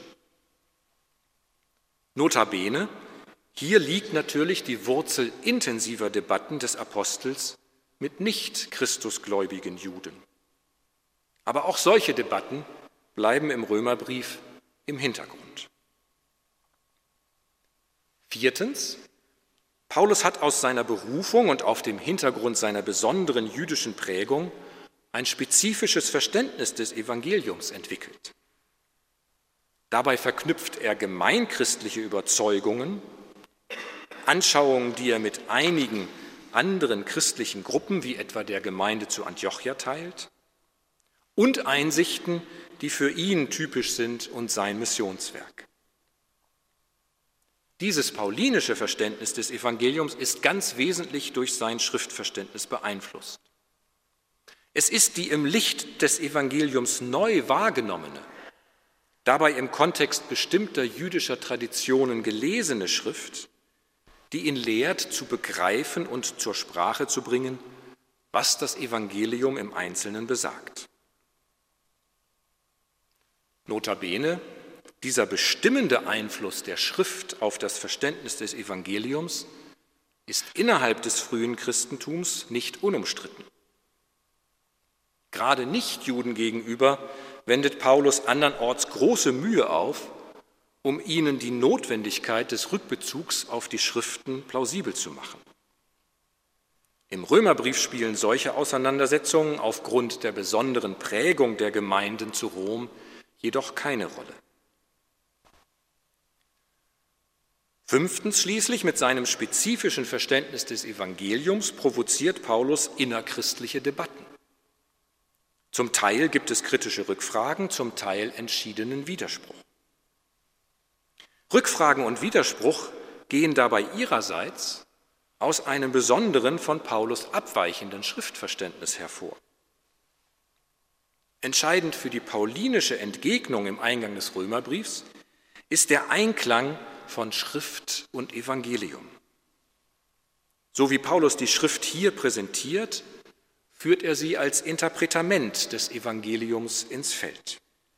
Notabene, hier liegt natürlich die Wurzel intensiver Debatten des Apostels mit nicht christusgläubigen Juden. Aber auch solche Debatten bleiben im Römerbrief im Hintergrund. Viertens, Paulus hat aus seiner Berufung und auf dem Hintergrund seiner besonderen jüdischen Prägung ein spezifisches Verständnis des Evangeliums entwickelt. Dabei verknüpft er gemeinchristliche Überzeugungen, Anschauungen, die er mit einigen anderen christlichen Gruppen, wie etwa der Gemeinde zu Antiochia, teilt, und Einsichten, die für ihn typisch sind und sein Missionswerk. Dieses paulinische Verständnis des Evangeliums ist ganz wesentlich durch sein Schriftverständnis beeinflusst. Es ist die im Licht des Evangeliums neu wahrgenommene, dabei im Kontext bestimmter jüdischer Traditionen gelesene Schrift, die ihn lehrt, zu begreifen und zur Sprache zu bringen, was das Evangelium im Einzelnen besagt. Notabene, dieser bestimmende Einfluss der Schrift auf das Verständnis des Evangeliums ist innerhalb des frühen Christentums nicht unumstritten. Gerade Nichtjuden gegenüber wendet Paulus andernorts große Mühe auf, um ihnen die Notwendigkeit des Rückbezugs auf die Schriften plausibel zu machen. Im Römerbrief spielen solche Auseinandersetzungen aufgrund der besonderen Prägung der Gemeinden zu Rom jedoch keine Rolle. Fünftens schließlich, mit seinem spezifischen Verständnis des Evangeliums provoziert Paulus innerchristliche Debatten. Zum Teil gibt es kritische Rückfragen, zum Teil entschiedenen Widerspruch. Rückfragen und Widerspruch gehen dabei ihrerseits aus einem besonderen, von Paulus abweichenden Schriftverständnis hervor. Entscheidend für die paulinische Entgegnung im Eingang des Römerbriefs ist der Einklang von Schrift und Evangelium. So wie Paulus die Schrift hier präsentiert, führt er sie als Interpretament des Evangeliums ins Feld.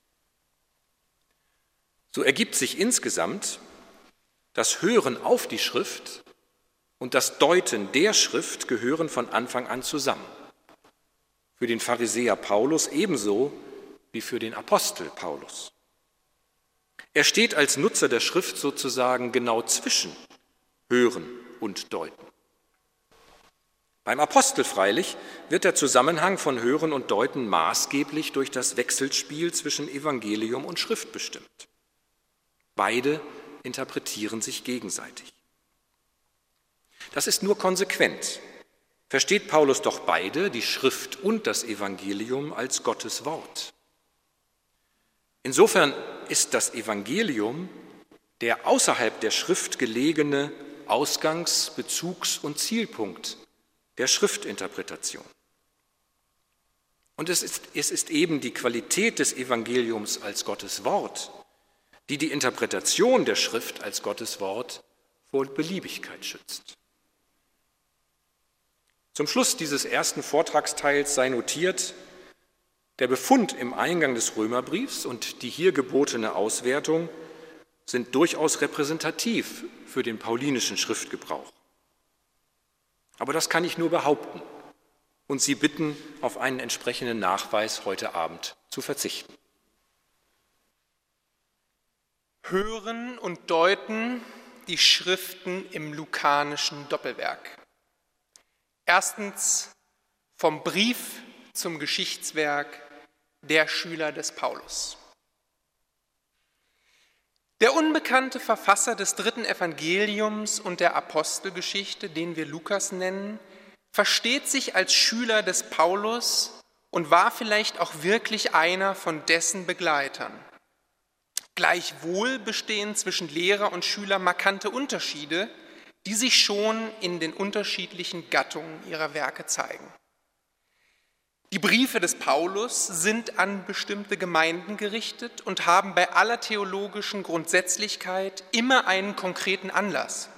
So ergibt sich insgesamt das Hören auf die Schrift und das Deuten der Schrift gehören von Anfang an zusammen. Für den Pharisäer Paulus ebenso wie für den Apostel Paulus. Er steht als Nutzer der Schrift sozusagen genau zwischen Hören und Deuten. Beim Apostel freilich wird der Zusammenhang von Hören und Deuten maßgeblich durch das Wechselspiel zwischen Evangelium und Schrift bestimmt. Beide interpretieren sich gegenseitig. Das ist nur konsequent. Versteht Paulus doch beide, die Schrift und das Evangelium, als Gottes Wort. Insofern ist das Evangelium der außerhalb der Schrift gelegene Ausgangs-, Bezugs- und Zielpunkt der Schriftinterpretation. Und es ist, es ist eben die Qualität des Evangeliums als Gottes Wort, die die Interpretation der Schrift als Gottes Wort vor Beliebigkeit schützt. Zum Schluss dieses ersten Vortragsteils sei notiert, der Befund im Eingang des Römerbriefs und die hier gebotene Auswertung sind durchaus repräsentativ für den paulinischen Schriftgebrauch. Aber das kann ich nur behaupten und Sie bitten, auf einen entsprechenden Nachweis heute Abend zu verzichten. Hören und deuten die Schriften im lukanischen Doppelwerk. Erstens vom Brief zum Geschichtswerk der Schüler des Paulus. Der unbekannte Verfasser des dritten Evangeliums und der Apostelgeschichte, den wir Lukas nennen, versteht sich als Schüler des Paulus und war vielleicht auch wirklich einer von dessen Begleitern. Gleichwohl bestehen zwischen Lehrer und Schüler markante Unterschiede, die sich schon in den unterschiedlichen Gattungen ihrer Werke zeigen. Die Briefe des Paulus sind an bestimmte Gemeinden gerichtet und haben bei aller theologischen Grundsätzlichkeit immer einen konkreten Anlass.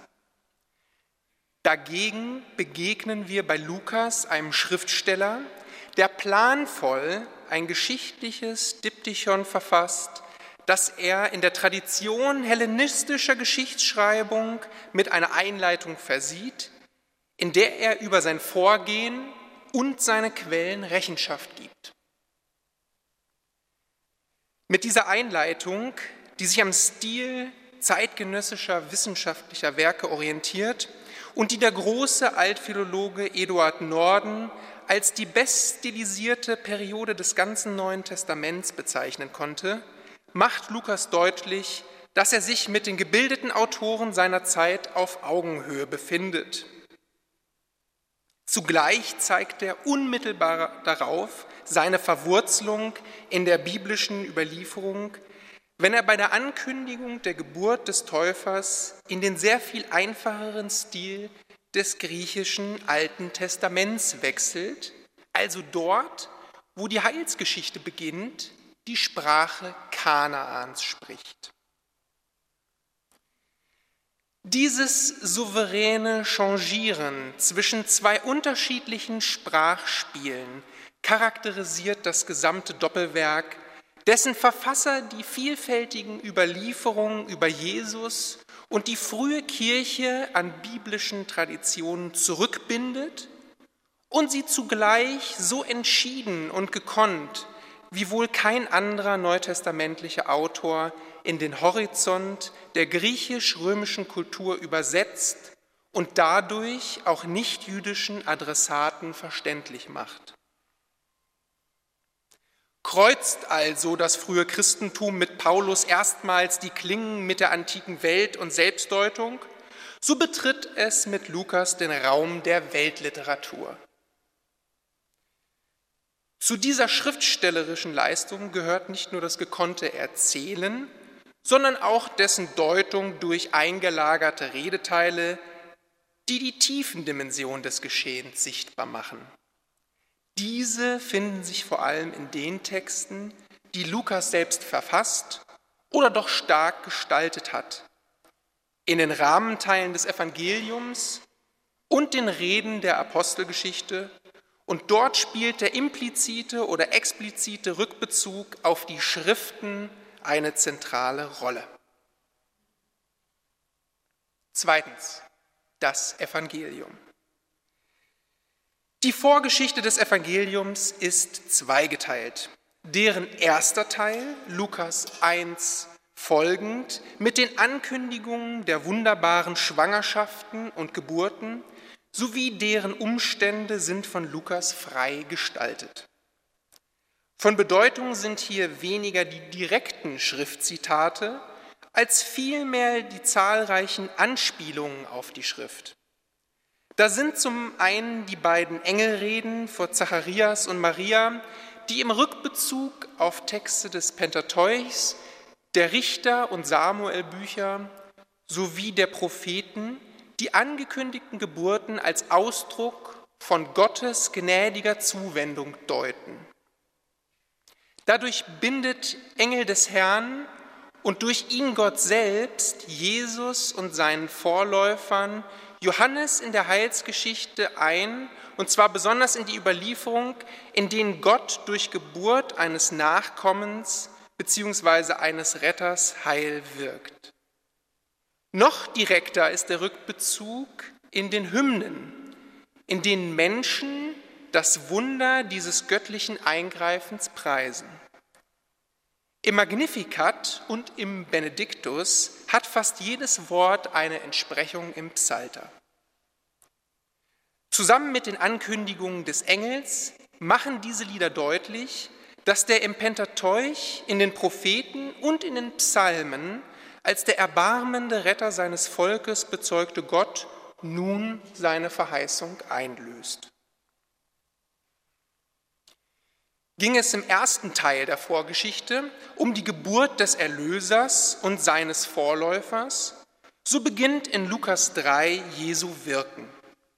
Dagegen begegnen wir bei Lukas einem Schriftsteller, der planvoll ein geschichtliches Diptychon verfasst, das er in der Tradition hellenistischer Geschichtsschreibung mit einer Einleitung versieht, in der er über sein Vorgehen und seine Quellen Rechenschaft gibt. Mit dieser Einleitung, die sich am Stil zeitgenössischer wissenschaftlicher Werke orientiert und die der große Altphilologe Eduard Norden als die beststilisierte Periode des ganzen Neuen Testaments bezeichnen konnte, macht Lukas deutlich, dass er sich mit den gebildeten Autoren seiner Zeit auf Augenhöhe befindet. Zugleich zeigt er unmittelbar darauf seine Verwurzelung in der biblischen Überlieferung, wenn er bei der Ankündigung der Geburt des Täufers in den sehr viel einfacheren Stil des griechischen Alten Testaments wechselt, also dort, wo die Heilsgeschichte beginnt, die Sprache Kanaans spricht. Dieses souveräne Changieren zwischen zwei unterschiedlichen Sprachspielen charakterisiert das gesamte Doppelwerk, dessen Verfasser die vielfältigen Überlieferungen über Jesus und die frühe Kirche an biblischen Traditionen zurückbindet und sie zugleich so entschieden und gekonnt wie wohl kein anderer neutestamentlicher Autor in den Horizont der griechisch-römischen Kultur übersetzt und dadurch auch nichtjüdischen Adressaten verständlich macht. Kreuzt also das frühe Christentum mit Paulus erstmals die Klingen mit der antiken Welt- und Selbstdeutung, so betritt es mit Lukas den Raum der Weltliteratur. Zu dieser schriftstellerischen Leistung gehört nicht nur das gekonnte Erzählen, sondern auch dessen Deutung durch eingelagerte Redeteile, die die Tiefendimension des Geschehens sichtbar machen. Diese finden sich vor allem in den Texten, die Lukas selbst verfasst oder doch stark gestaltet hat, in den Rahmenteilen des Evangeliums und den Reden der Apostelgeschichte. Und dort spielt der implizite oder explizite Rückbezug auf die Schriften eine zentrale Rolle. Zweitens, das Evangelium. Die Vorgeschichte des Evangeliums ist zweigeteilt. Deren erster Teil, Lukas eins folgend, mit den Ankündigungen der wunderbaren Schwangerschaften und Geburten sowie deren Umstände sind von Lukas frei gestaltet. Von Bedeutung sind hier weniger die direkten Schriftzitate, als vielmehr die zahlreichen Anspielungen auf die Schrift. Da sind zum einen die beiden Engelreden vor Zacharias und Maria, die im Rückbezug auf Texte des Pentateuchs, der Richter- und Samuelbücher sowie der Propheten die angekündigten Geburten als Ausdruck von Gottes gnädiger Zuwendung deuten. Dadurch bindet Engel des Herrn und durch ihn Gott selbst Jesus und seinen Vorläufern Johannes in der Heilsgeschichte ein, und zwar besonders in die Überlieferung, in denen Gott durch Geburt eines Nachkommens bzw. eines Retters Heil wirkt. Noch direkter ist der Rückbezug in den Hymnen, in denen Menschen das Wunder dieses göttlichen Eingreifens preisen. Im Magnificat und im Benediktus hat fast jedes Wort eine Entsprechung im Psalter. Zusammen mit den Ankündigungen des Engels machen diese Lieder deutlich, dass der im Pentateuch, in den Propheten und in den Psalmen als der erbarmende Retter seines Volkes bezeugte Gott nun seine Verheißung einlöst. Ging es im ersten Teil der Vorgeschichte um die Geburt des Erlösers und seines Vorläufers, so beginnt in Lukas drei Jesu Wirken.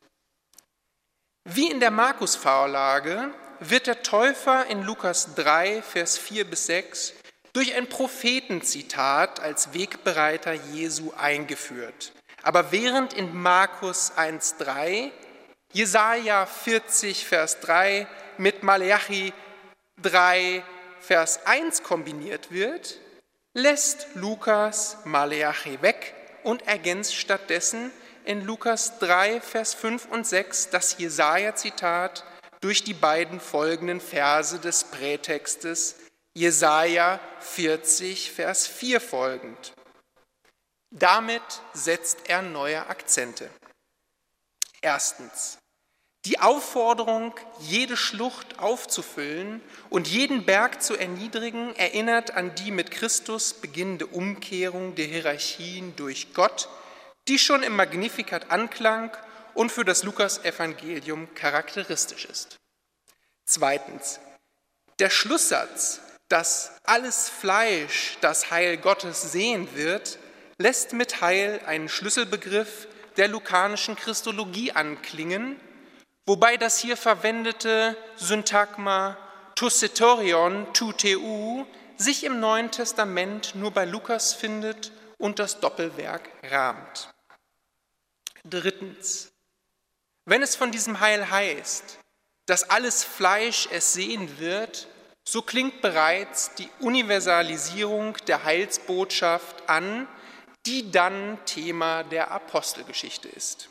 Wie in der Markus-Vorlage wird der Täufer in Lukas drei, Vers vier bis sechs durch ein Prophetenzitat als Wegbereiter Jesu eingeführt. Aber während in Markus eins drei Jesaja vierzig, Vers drei mit Maleachi drei, Vers eins kombiniert wird, lässt Lukas Maleachi weg und ergänzt stattdessen in Lukas drei, Vers fünf und sechs das Jesaja-Zitat durch die beiden folgenden Verse des Prätextes Jesaja vierzig, Vers vier folgend. Damit setzt er neue Akzente. Erstens, die Aufforderung, jede Schlucht aufzufüllen und jeden Berg zu erniedrigen, erinnert an die mit Christus beginnende Umkehrung der Hierarchien durch Gott, die schon im Magnificat anklang und für das Lukas-Evangelium charakteristisch ist. Zweitens, der Schlusssatz, dass alles Fleisch das Heil Gottes sehen wird, lässt mit Heil einen Schlüsselbegriff der lukanischen Christologie anklingen, wobei das hier verwendete Syntagma Tussetorion, tu teu, sich im Neuen Testament nur bei Lukas findet und das Doppelwerk rahmt. Drittens, wenn es von diesem Heil heißt, dass alles Fleisch es sehen wird, so klingt bereits die Universalisierung der Heilsbotschaft an, die dann Thema der Apostelgeschichte ist.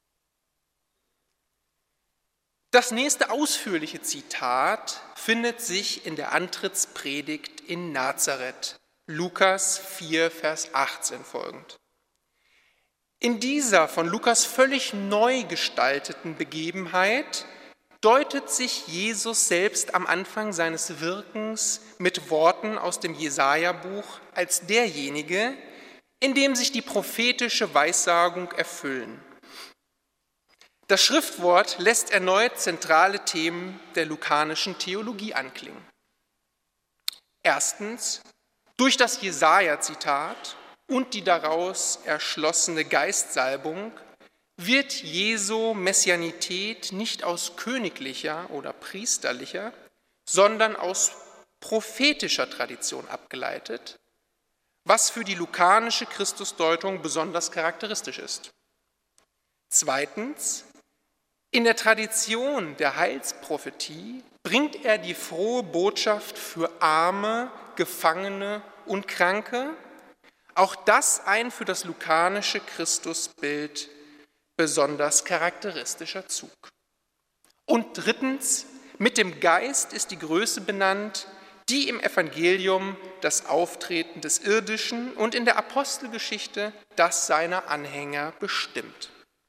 Das nächste ausführliche Zitat findet sich in der Antrittspredigt in Nazareth, Lukas vier, Vers achtzehn folgend. In dieser von Lukas völlig neu gestalteten Begebenheit deutet sich Jesus selbst am Anfang seines Wirkens mit Worten aus dem Jesaja-Buch als derjenige, in dem sich die prophetische Weissagung erfüllen. Das Schriftwort lässt erneut zentrale Themen der lukanischen Theologie anklingen. Erstens, durch das Jesaja-Zitat und die daraus erschlossene Geistsalbung wird Jesu Messianität nicht aus königlicher oder priesterlicher, sondern aus prophetischer Tradition abgeleitet, was für die lukanische Christusdeutung besonders charakteristisch ist. Zweitens, in der Tradition der Heilsprophetie bringt er die frohe Botschaft für Arme, Gefangene und Kranke, auch das ein für das lukanische Christusbild besonders charakteristischer Zug. Und drittens, mit dem Geist ist die Größe benannt, die im Evangelium das Auftreten des Irdischen und in der Apostelgeschichte das seiner Anhänger bestimmt.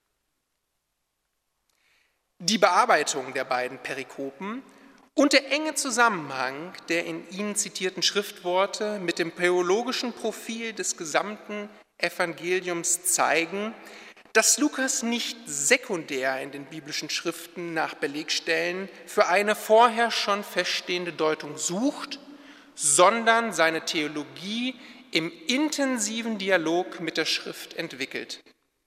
Die Bearbeitung der beiden Perikopen und der enge Zusammenhang der in ihnen zitierten Schriftworte mit dem theologischen Profil des gesamten Evangeliums zeigen, dass Lukas nicht sekundär in den biblischen Schriften nach Belegstellen für eine vorher schon feststehende Deutung sucht, sondern seine Theologie im intensiven Dialog mit der Schrift entwickelt.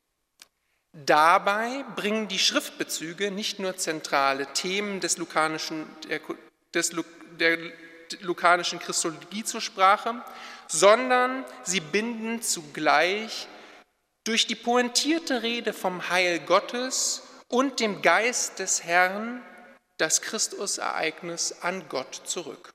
Dabei bringen die Schriftbezüge nicht nur zentrale Themen des lukanischen, der, des, der lukanischen Christologie zur Sprache, sondern sie binden zugleich durch die pointierte Rede vom Heil Gottes und dem Geist des Herrn das Christusereignis an Gott zurück.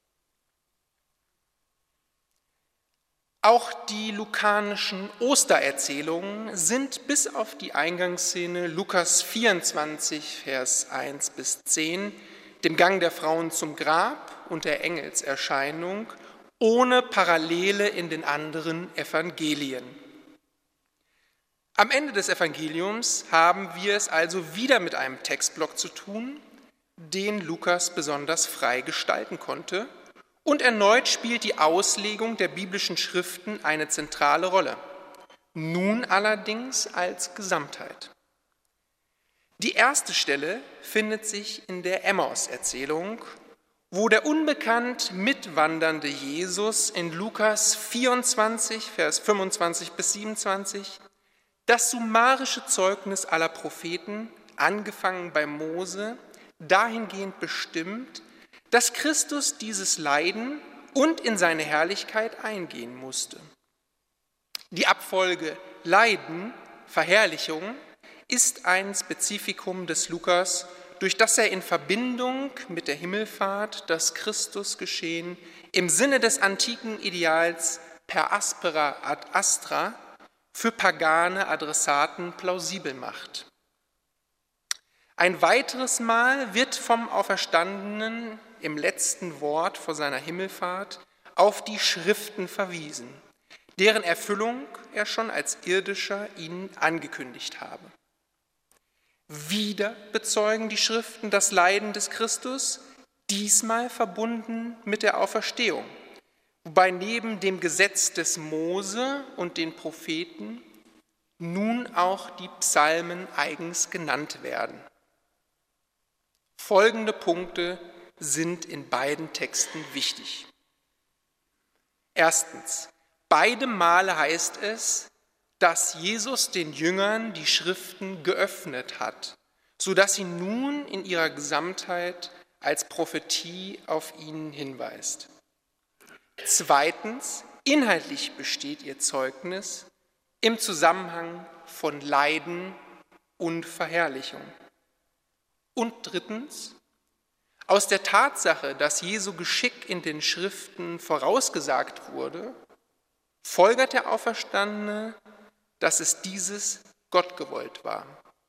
Auch die lukanischen Ostererzählungen sind bis auf die Eingangsszene Lukas vierundzwanzig, Vers eins bis zehn, dem Gang der Frauen zum Grab und der Engelserscheinung, ohne Parallele in den anderen Evangelien. Am Ende des Evangeliums haben wir es also wieder mit einem Textblock zu tun, den Lukas besonders frei gestalten konnte. Und erneut spielt die Auslegung der biblischen Schriften eine zentrale Rolle, nun allerdings als Gesamtheit. Die erste Stelle findet sich in der Emmaus-Erzählung, wo der unbekannt mitwandernde Jesus in Lukas vierundzwanzig, Vers fünfundzwanzig bis siebenundzwanzig, das summarische Zeugnis aller Propheten, angefangen bei Mose, dahingehend bestimmt, dass Christus dieses Leiden und in seine Herrlichkeit eingehen musste. Die Abfolge Leiden, Verherrlichung ist ein Spezifikum des Lukas, durch das er in Verbindung mit der Himmelfahrt das Christusgeschehen im Sinne des antiken Ideals per aspera ad astra für pagane Adressaten plausibel macht. Ein weiteres Mal wird vom Auferstandenen im letzten Wort vor seiner Himmelfahrt auf die Schriften verwiesen, deren Erfüllung er schon als Irdischer ihnen angekündigt habe. Wieder bezeugen die Schriften das Leiden des Christus, diesmal verbunden mit der Auferstehung, wobei neben dem Gesetz des Mose und den Propheten nun auch die Psalmen eigens genannt werden. Folgende Punkte sind in beiden Texten wichtig. Erstens, beide Male heißt es, dass Jesus den Jüngern die Schriften geöffnet hat, sodass sie nun in ihrer Gesamtheit als Prophetie auf ihn hinweist. Zweitens, inhaltlich besteht ihr Zeugnis im Zusammenhang von Leiden und Verherrlichung. Und drittens, aus der Tatsache, dass Jesu Geschick in den Schriften vorausgesagt wurde, folgert der Auferstandene, dass es dieses Gott gewollt war.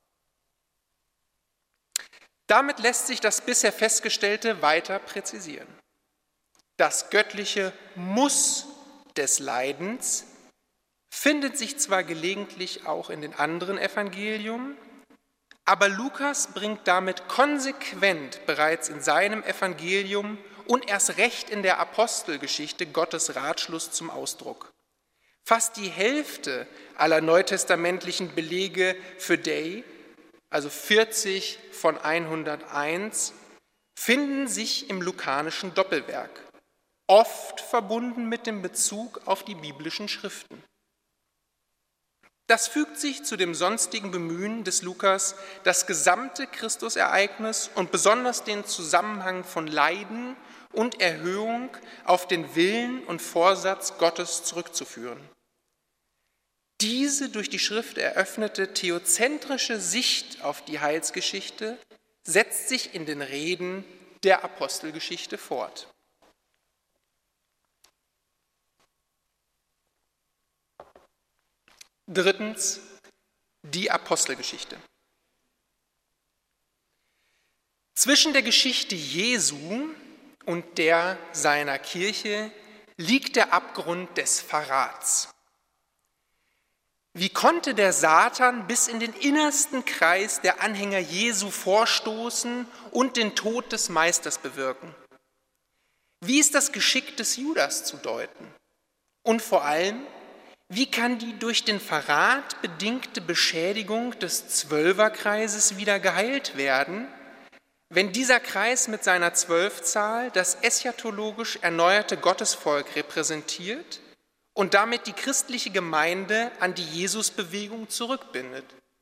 Damit lässt sich das bisher Festgestellte weiter präzisieren. Das göttliche Muss des Leidens findet sich zwar gelegentlich auch in den anderen Evangelien, aber Lukas bringt damit konsequent bereits in seinem Evangelium und erst recht in der Apostelgeschichte Gottes Ratschluss zum Ausdruck. Fast die Hälfte aller neutestamentlichen Belege für Dei, also vierzig von hunderteins, finden sich im lukanischen Doppelwerk, oft verbunden mit dem Bezug auf die biblischen Schriften. Das fügt sich zu dem sonstigen Bemühen des Lukas, das gesamte Christusereignis und besonders den Zusammenhang von Leiden und Erhöhung auf den Willen und Vorsatz Gottes zurückzuführen. Diese durch die Schrift eröffnete theozentrische Sicht auf die Heilsgeschichte setzt sich in den Reden der Apostelgeschichte fort. Drittens, die Apostelgeschichte. Zwischen der Geschichte Jesu und der seiner Kirche liegt der Abgrund des Verrats. Wie konnte der Satan bis in den innersten Kreis der Anhänger Jesu vorstoßen und den Tod des Meisters bewirken? Wie ist das Geschick des Judas zu deuten? Und vor allem, wie kann die durch den Verrat bedingte Beschädigung des Zwölferkreises wieder geheilt werden, wenn dieser Kreis mit seiner Zwölfzahl das eschatologisch erneuerte Gottesvolk repräsentiert und damit die christliche Gemeinde an die Jesusbewegung zurückbindet?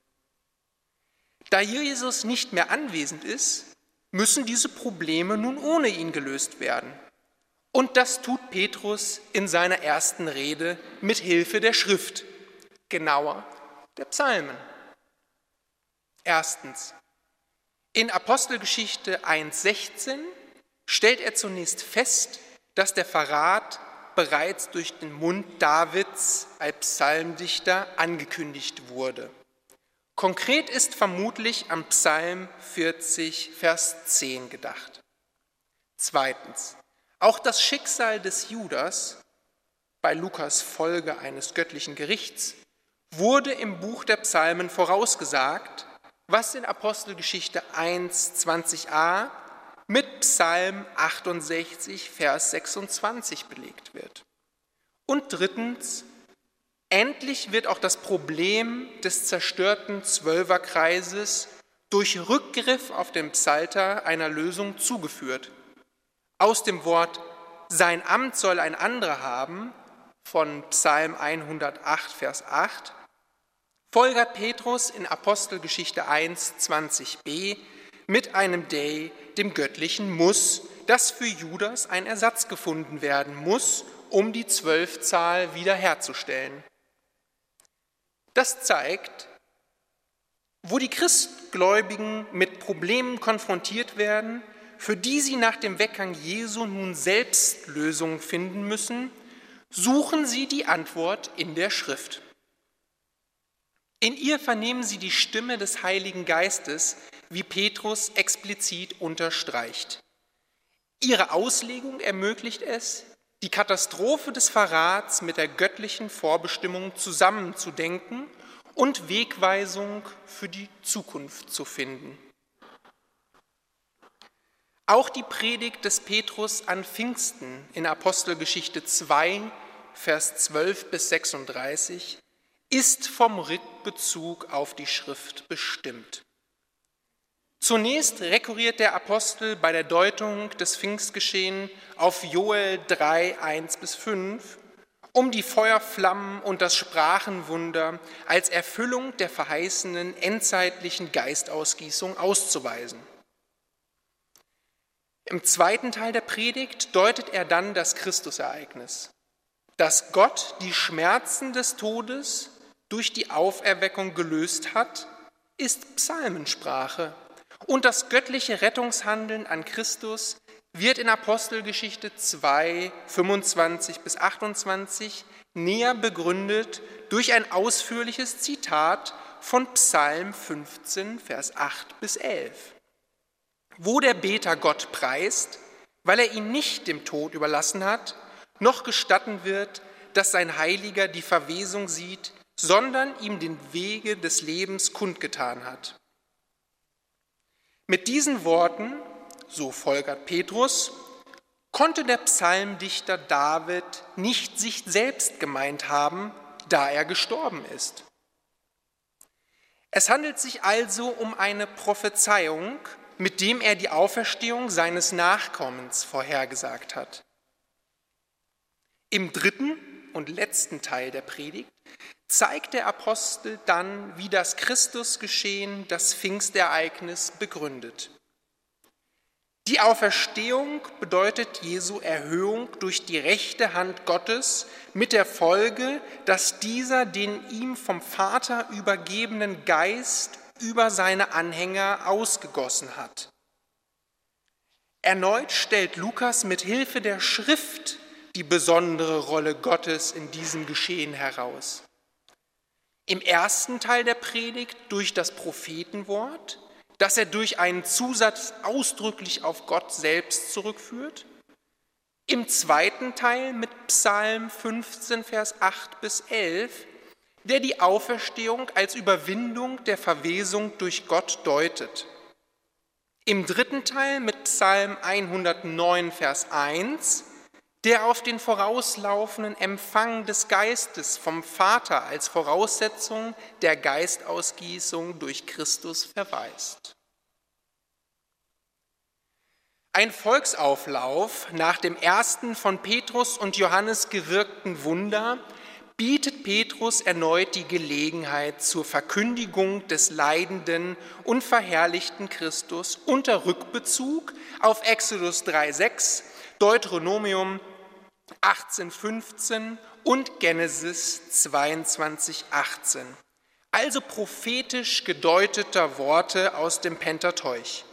Da Jesus nicht mehr anwesend ist, müssen diese Probleme nun ohne ihn gelöst werden. Und das tut Petrus in seiner ersten Rede mit Hilfe der Schrift, genauer der Psalmen. Erstens, in Apostelgeschichte eins sechzehn stellt er zunächst fest, dass der Verrat bereits durch den Mund Davids als Psalmdichter angekündigt wurde. Konkret ist vermutlich am Psalm vierzig, Vers zehn gedacht. Zweitens, auch das Schicksal des Judas, bei Lukas Folge eines göttlichen Gerichts, wurde im Buch der Psalmen vorausgesagt, was in Apostelgeschichte eins, zwanzig a mit Psalm achtundsechzig, Vers sechsundzwanzig belegt wird. Und drittens, endlich wird auch das Problem des zerstörten Zwölferkreises durch Rückgriff auf den Psalter einer Lösung zugeführt. Aus dem Wort „Sein Amt soll ein anderer haben“ von Psalm hundertacht, Vers acht, folgert Petrus in Apostelgeschichte eins, zwanzig b mit einem Dei, dem göttlichen Muss, dass für Judas ein Ersatz gefunden werden muss, um die Zwölfzahl wiederherzustellen. Das zeigt, wo die Christgläubigen mit Problemen konfrontiert werden, für die sie nach dem Weggang Jesu nun selbst Lösungen finden müssen, suchen sie die Antwort in der Schrift. In ihr vernehmen sie die Stimme des Heiligen Geistes, wie Petrus explizit unterstreicht. Ihre Auslegung ermöglicht es, die Katastrophe des Verrats mit der göttlichen Vorbestimmung zusammenzudenken und Wegweisung für die Zukunft zu finden. Auch die Predigt des Petrus an Pfingsten in Apostelgeschichte zwei, Vers zwölf bis sechsunddreißig, ist vom Rückbezug auf die Schrift bestimmt. Zunächst rekurriert der Apostel bei der Deutung des Pfingstgeschehen auf Joel drei, eins bis fünf, um die Feuerflammen und das Sprachenwunder als Erfüllung der verheißenen endzeitlichen Geistausgießung auszuweisen. Im zweiten Teil der Predigt deutet er dann das Christusereignis, dass Gott die Schmerzen des Todes durch die Auferweckung gelöst hat, ist Psalmensprache. Und das göttliche Rettungshandeln an Christus wird in Apostelgeschichte zwei, fünfundzwanzig bis achtundzwanzig näher begründet durch ein ausführliches Zitat von Psalm fünfzehn, Vers acht bis elf, wo der Beter Gott preist, weil er ihn nicht dem Tod überlassen hat, noch gestatten wird, dass sein Heiliger die Verwesung sieht, sondern ihm den Wege des Lebens kundgetan hat. Mit diesen Worten, so folgert Petrus, konnte der Psalmdichter David nicht sich selbst gemeint haben, da er gestorben ist. Es handelt sich also um eine Prophezeiung, mit dem er die Auferstehung seines Nachkommens vorhergesagt hat. Im dritten und letzten Teil der Predigt zeigt der Apostel dann, wie das Christusgeschehen das Pfingstereignis begründet. Die Auferstehung bedeutet Jesu Erhöhung durch die rechte Hand Gottes mit der Folge, dass dieser den ihm vom Vater übergebenen Geist über seine Anhänger ausgegossen hat. Erneut stellt Lukas mit Hilfe der Schrift die besondere Rolle Gottes in diesem Geschehen heraus. Im ersten Teil der Predigt durch das Prophetenwort, das er durch einen Zusatz ausdrücklich auf Gott selbst zurückführt. Im zweiten Teil mit Psalm fünfzehn, Vers acht bis elf, der die Auferstehung als Überwindung der Verwesung durch Gott deutet. Im dritten Teil mit Psalm hundertneun, Vers eins, der auf den vorauslaufenden Empfang des Geistes vom Vater als Voraussetzung der Geistausgießung durch Christus verweist. Ein Volksauflauf nach dem ersten von Petrus und Johannes gewirkten Wunder bietet Petrus erneut die Gelegenheit zur Verkündigung des leidenden und verherrlichten Christus unter Rückbezug auf Exodus drei, sechs, Deuteronomium achtzehn, fünfzehn und Genesis zweiundzwanzig, achtzehn, also prophetisch gedeuteter Worte aus dem Pentateuch.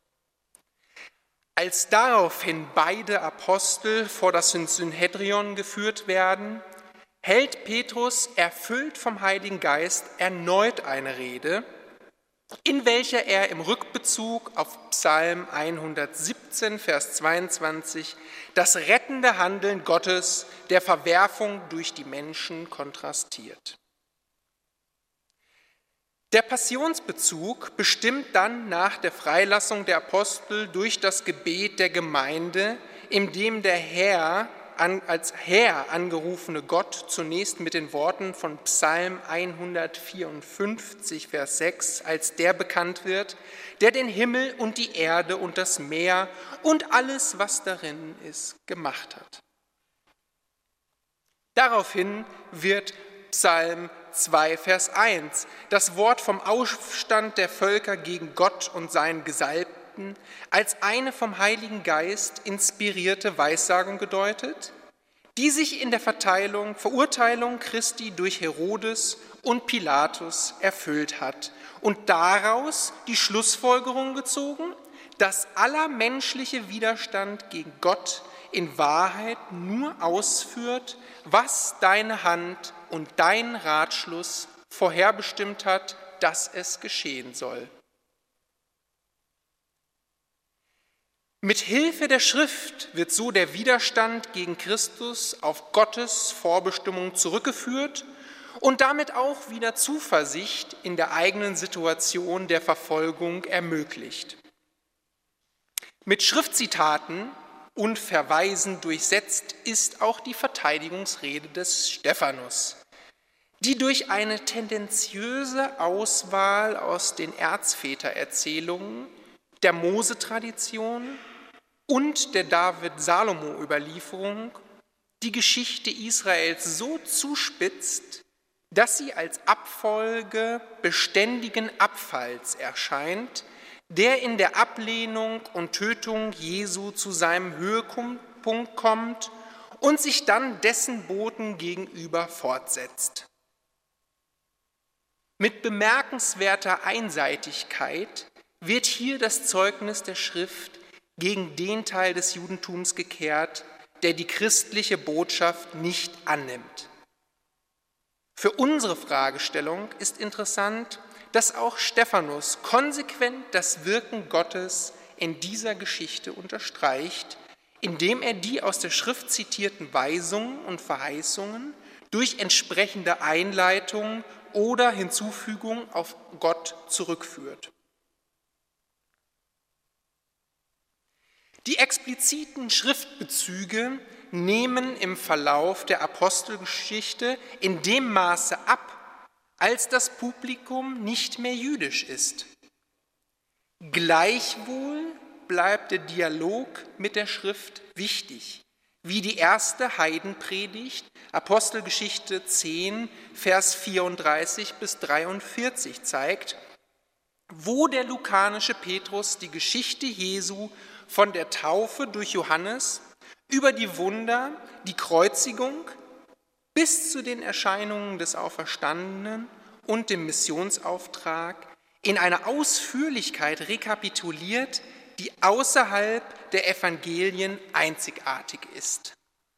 Als daraufhin beide Apostel vor das Synhedrion geführt werden, hält Petrus, erfüllt vom Heiligen Geist, erneut eine Rede, in welcher er im Rückbezug auf Psalm hundertsiebzehn, Vers zweiundzwanzig, das rettende Handeln Gottes der Verwerfung durch die Menschen kontrastiert. Der Passionsbezug bestimmt dann nach der Freilassung der Apostel durch das Gebet der Gemeinde, in dem der Herr an, als Herr angerufene Gott zunächst mit den Worten von Psalm hundertvierundfünfzig, Vers sechs, als der bekannt wird, der den Himmel und die Erde und das Meer und alles, was darin ist, gemacht hat. Daraufhin wird Psalm zwei, Vers eins, das Wort vom Aufstand der Völker gegen Gott und seinen Gesalbten, als eine vom Heiligen Geist inspirierte Weissagung gedeutet, die sich in der Verteilung, Verurteilung Christi durch Herodes und Pilatus erfüllt hat und daraus die Schlussfolgerung gezogen, dass aller menschliche Widerstand gegen Gott in Wahrheit nur ausführt, was deine Hand und dein Ratschluss vorherbestimmt hat, dass es geschehen soll. Mit Hilfe der Schrift wird so der Widerstand gegen Christus auf Gottes Vorbestimmung zurückgeführt und damit auch wieder Zuversicht in der eigenen Situation der Verfolgung ermöglicht. Mit Schriftzitaten und Verweisen durchsetzt ist auch die Verteidigungsrede des Stephanus, die durch eine tendenziöse Auswahl aus den Erzvätererzählungen, der Mose-Tradition und der David-Salomo-Überlieferung die Geschichte Israels so zuspitzt, dass sie als Abfolge beständigen Abfalls erscheint, der in der Ablehnung und Tötung Jesu zu seinem Höhepunkt kommt und sich dann dessen Boten gegenüber fortsetzt. Mit bemerkenswerter Einseitigkeit wird hier das Zeugnis der Schrift gegen den Teil des Judentums gekehrt, der die christliche Botschaft nicht annimmt. Für unsere Fragestellung ist interessant, dass auch Stephanus konsequent das Wirken Gottes in dieser Geschichte unterstreicht, indem er die aus der Schrift zitierten Weisungen und Verheißungen durch entsprechende Einleitung oder Hinzufügung auf Gott zurückführt. Die expliziten Schriftbezüge nehmen im Verlauf der Apostelgeschichte in dem Maße ab, als das Publikum nicht mehr jüdisch ist. Gleichwohl bleibt der Dialog mit der Schrift wichtig, wie die erste Heidenpredigt, Apostelgeschichte zehn, Vers vierunddreißig bis dreiundvierzig zeigt, wo der lukanische Petrus die Geschichte Jesu von der Taufe durch Johannes über die Wunder, die Kreuzigung bis zu den Erscheinungen des Auferstandenen und dem Missionsauftrag in einer Ausführlichkeit rekapituliert, die außerhalb der Evangelien einzigartig ist.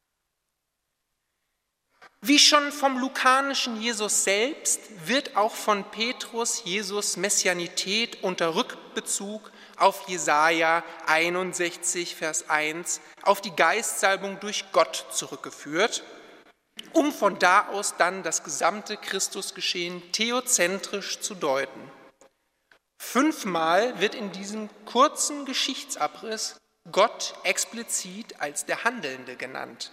Wie schon vom lukanischen Jesus selbst wird auch von Petrus Jesus Messianität unter Rückbezug auf Jesaja einundsechzig, Vers eins, auf die Geistsalbung durch Gott zurückgeführt, um von da aus dann das gesamte Christusgeschehen theozentrisch zu deuten. Fünfmal wird in diesem kurzen Geschichtsabriss Gott explizit als der Handelnde genannt.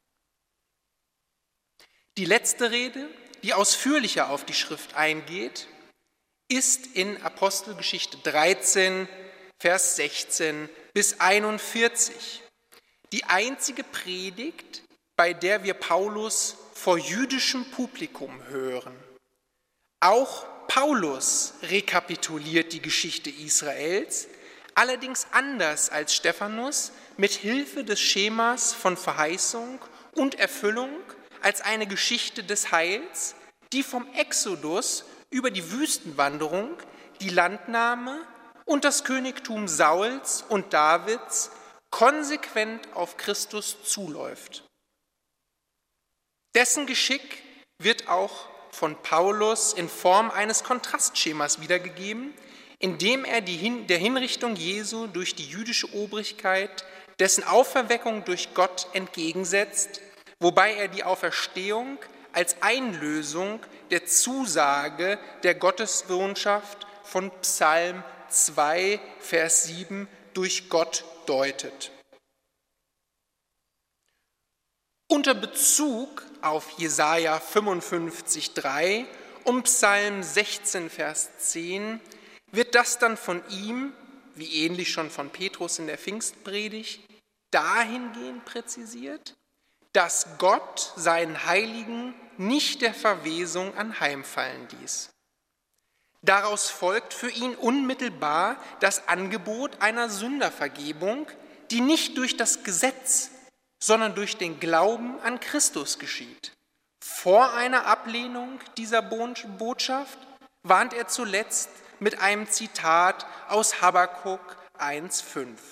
Die letzte Rede, die ausführlicher auf die Schrift eingeht, ist in Apostelgeschichte dreizehn, Vers sechzehn bis einundvierzig. Die einzige Predigt, bei der wir Paulus vor jüdischem Publikum hören. Auch Paulus rekapituliert die Geschichte Israels, allerdings anders als Stephanus, mit Hilfe des Schemas von Verheißung und Erfüllung als eine Geschichte des Heils, die vom Exodus über die Wüstenwanderung, die Landnahme und das Königtum Sauls und Davids konsequent auf Christus zuläuft. Dessen Geschick wird auch von Paulus in Form eines Kontrastschemas wiedergegeben, indem er die Hin- der Hinrichtung Jesu durch die jüdische Obrigkeit, dessen Auferweckung durch Gott entgegensetzt, wobei er die Auferstehung als Einlösung der Zusage der Gottessohnschaft von Psalm zwei, Vers sieben durch Gott deutet. Unter Bezug auf Jesaja fünfundfünfzig, drei und Psalm sechzehn, Vers zehn wird das dann von ihm, wie ähnlich schon von Petrus in der Pfingstpredigt, dahingehend präzisiert, dass Gott seinen Heiligen nicht der Verwesung anheimfallen ließ. Daraus folgt für ihn unmittelbar das Angebot einer Sündervergebung, die nicht durch das Gesetz, sondern durch den Glauben an Christus geschieht. Vor einer Ablehnung dieser Botschaft warnt er zuletzt mit einem Zitat aus Habakuk eins, fünf.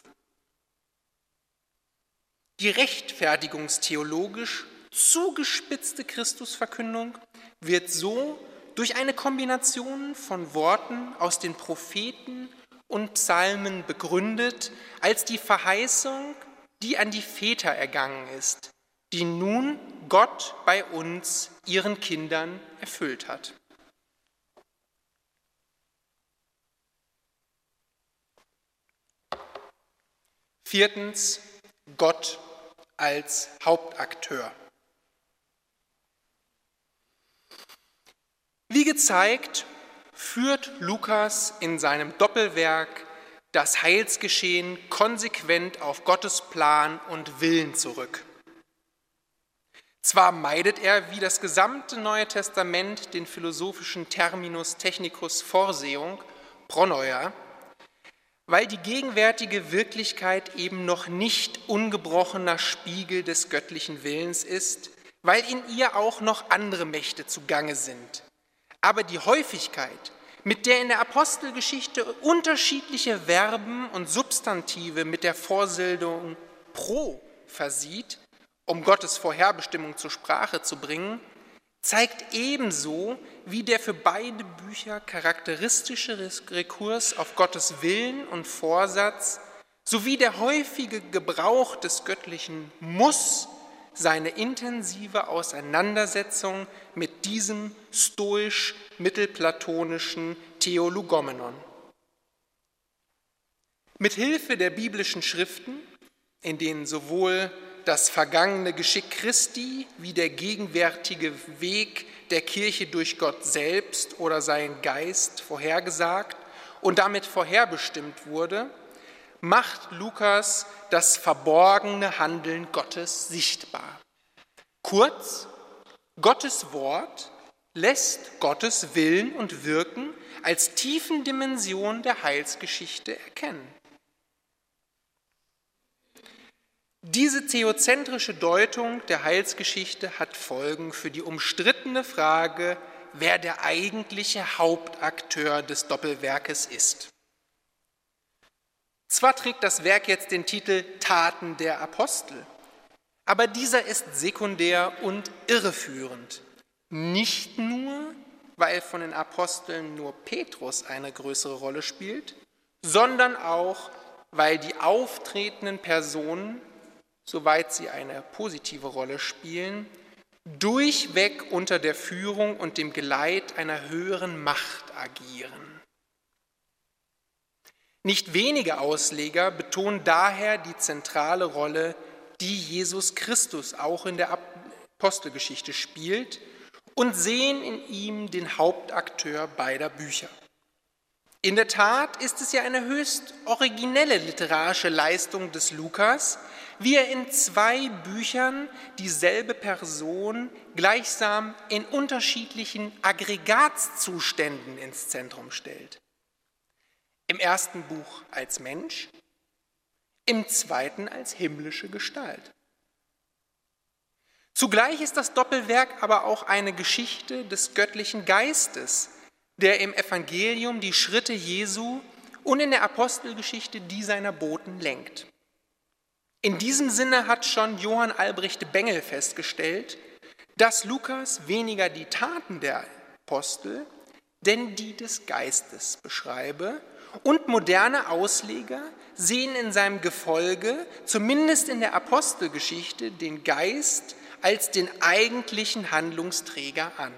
Die rechtfertigungstheologisch zugespitzte Christusverkündung wird so durch eine Kombination von Worten aus den Propheten und Psalmen begründet, als die Verheißung, die an die Väter ergangen ist, die nun Gott bei uns, ihren Kindern, erfüllt hat. Viertens, Gott als Hauptakteur. Wie gezeigt, führt Lukas in seinem Doppelwerk das Heilsgeschehen konsequent auf Gottes Plan und Willen zurück. Zwar meidet er wie das gesamte Neue Testament den philosophischen Terminus technicus Vorsehung, Pronoia, weil die gegenwärtige Wirklichkeit eben noch nicht ungebrochener Spiegel des göttlichen Willens ist, weil in ihr auch noch andere Mächte zugange sind. Aber die Häufigkeit, mit der in der Apostelgeschichte unterschiedliche Verben und Substantive mit der Vorsildung pro versieht, um Gottes Vorherbestimmung zur Sprache zu bringen, zeigt ebenso wie der für beide Bücher charakteristische Rekurs auf Gottes Willen und Vorsatz sowie der häufige Gebrauch des göttlichen Muss seine intensive Auseinandersetzung mit diesem stoisch-mittelplatonischen Theologomenon. Mit Hilfe der biblischen Schriften, in denen sowohl das vergangene Geschick Christi wie der gegenwärtige Weg der Kirche durch Gott selbst oder seinen Geist vorhergesagt und damit vorherbestimmt wurde, macht Lukas das verborgene Handeln Gottes sichtbar. Kurz, Gottes Wort lässt Gottes Willen und Wirken als tiefen Dimension der Heilsgeschichte erkennen. Diese theozentrische Deutung der Heilsgeschichte hat Folgen für die umstrittene Frage, wer der eigentliche Hauptakteur des Doppelwerkes ist. Zwar trägt das Werk jetzt den Titel Taten der Apostel, aber dieser ist sekundär und irreführend. Nicht nur, weil von den Aposteln nur Petrus eine größere Rolle spielt, sondern auch, weil die auftretenden Personen, soweit sie eine positive Rolle spielen, durchweg unter der Führung und dem Geleit einer höheren Macht agieren. Nicht wenige Ausleger betonen daher die zentrale Rolle, die Jesus Christus auch in der Apostelgeschichte spielt und sehen in ihm den Hauptakteur beider Bücher. In der Tat ist es ja eine höchst originelle literarische Leistung des Lukas, wie er in zwei Büchern dieselbe Person gleichsam in unterschiedlichen Aggregatzuständen ins Zentrum stellt. Im ersten Buch als Mensch, im zweiten als himmlische Gestalt. Zugleich ist das Doppelwerk aber auch eine Geschichte des göttlichen Geistes, der im Evangelium die Schritte Jesu und in der Apostelgeschichte die seiner Boten lenkt. In diesem Sinne hat schon Johann Albrecht Bengel festgestellt, dass Lukas weniger die Taten der Apostel, denn die des Geistes beschreibe, und moderne Ausleger sehen in seinem Gefolge, zumindest in der Apostelgeschichte, den Geist als den eigentlichen Handlungsträger an.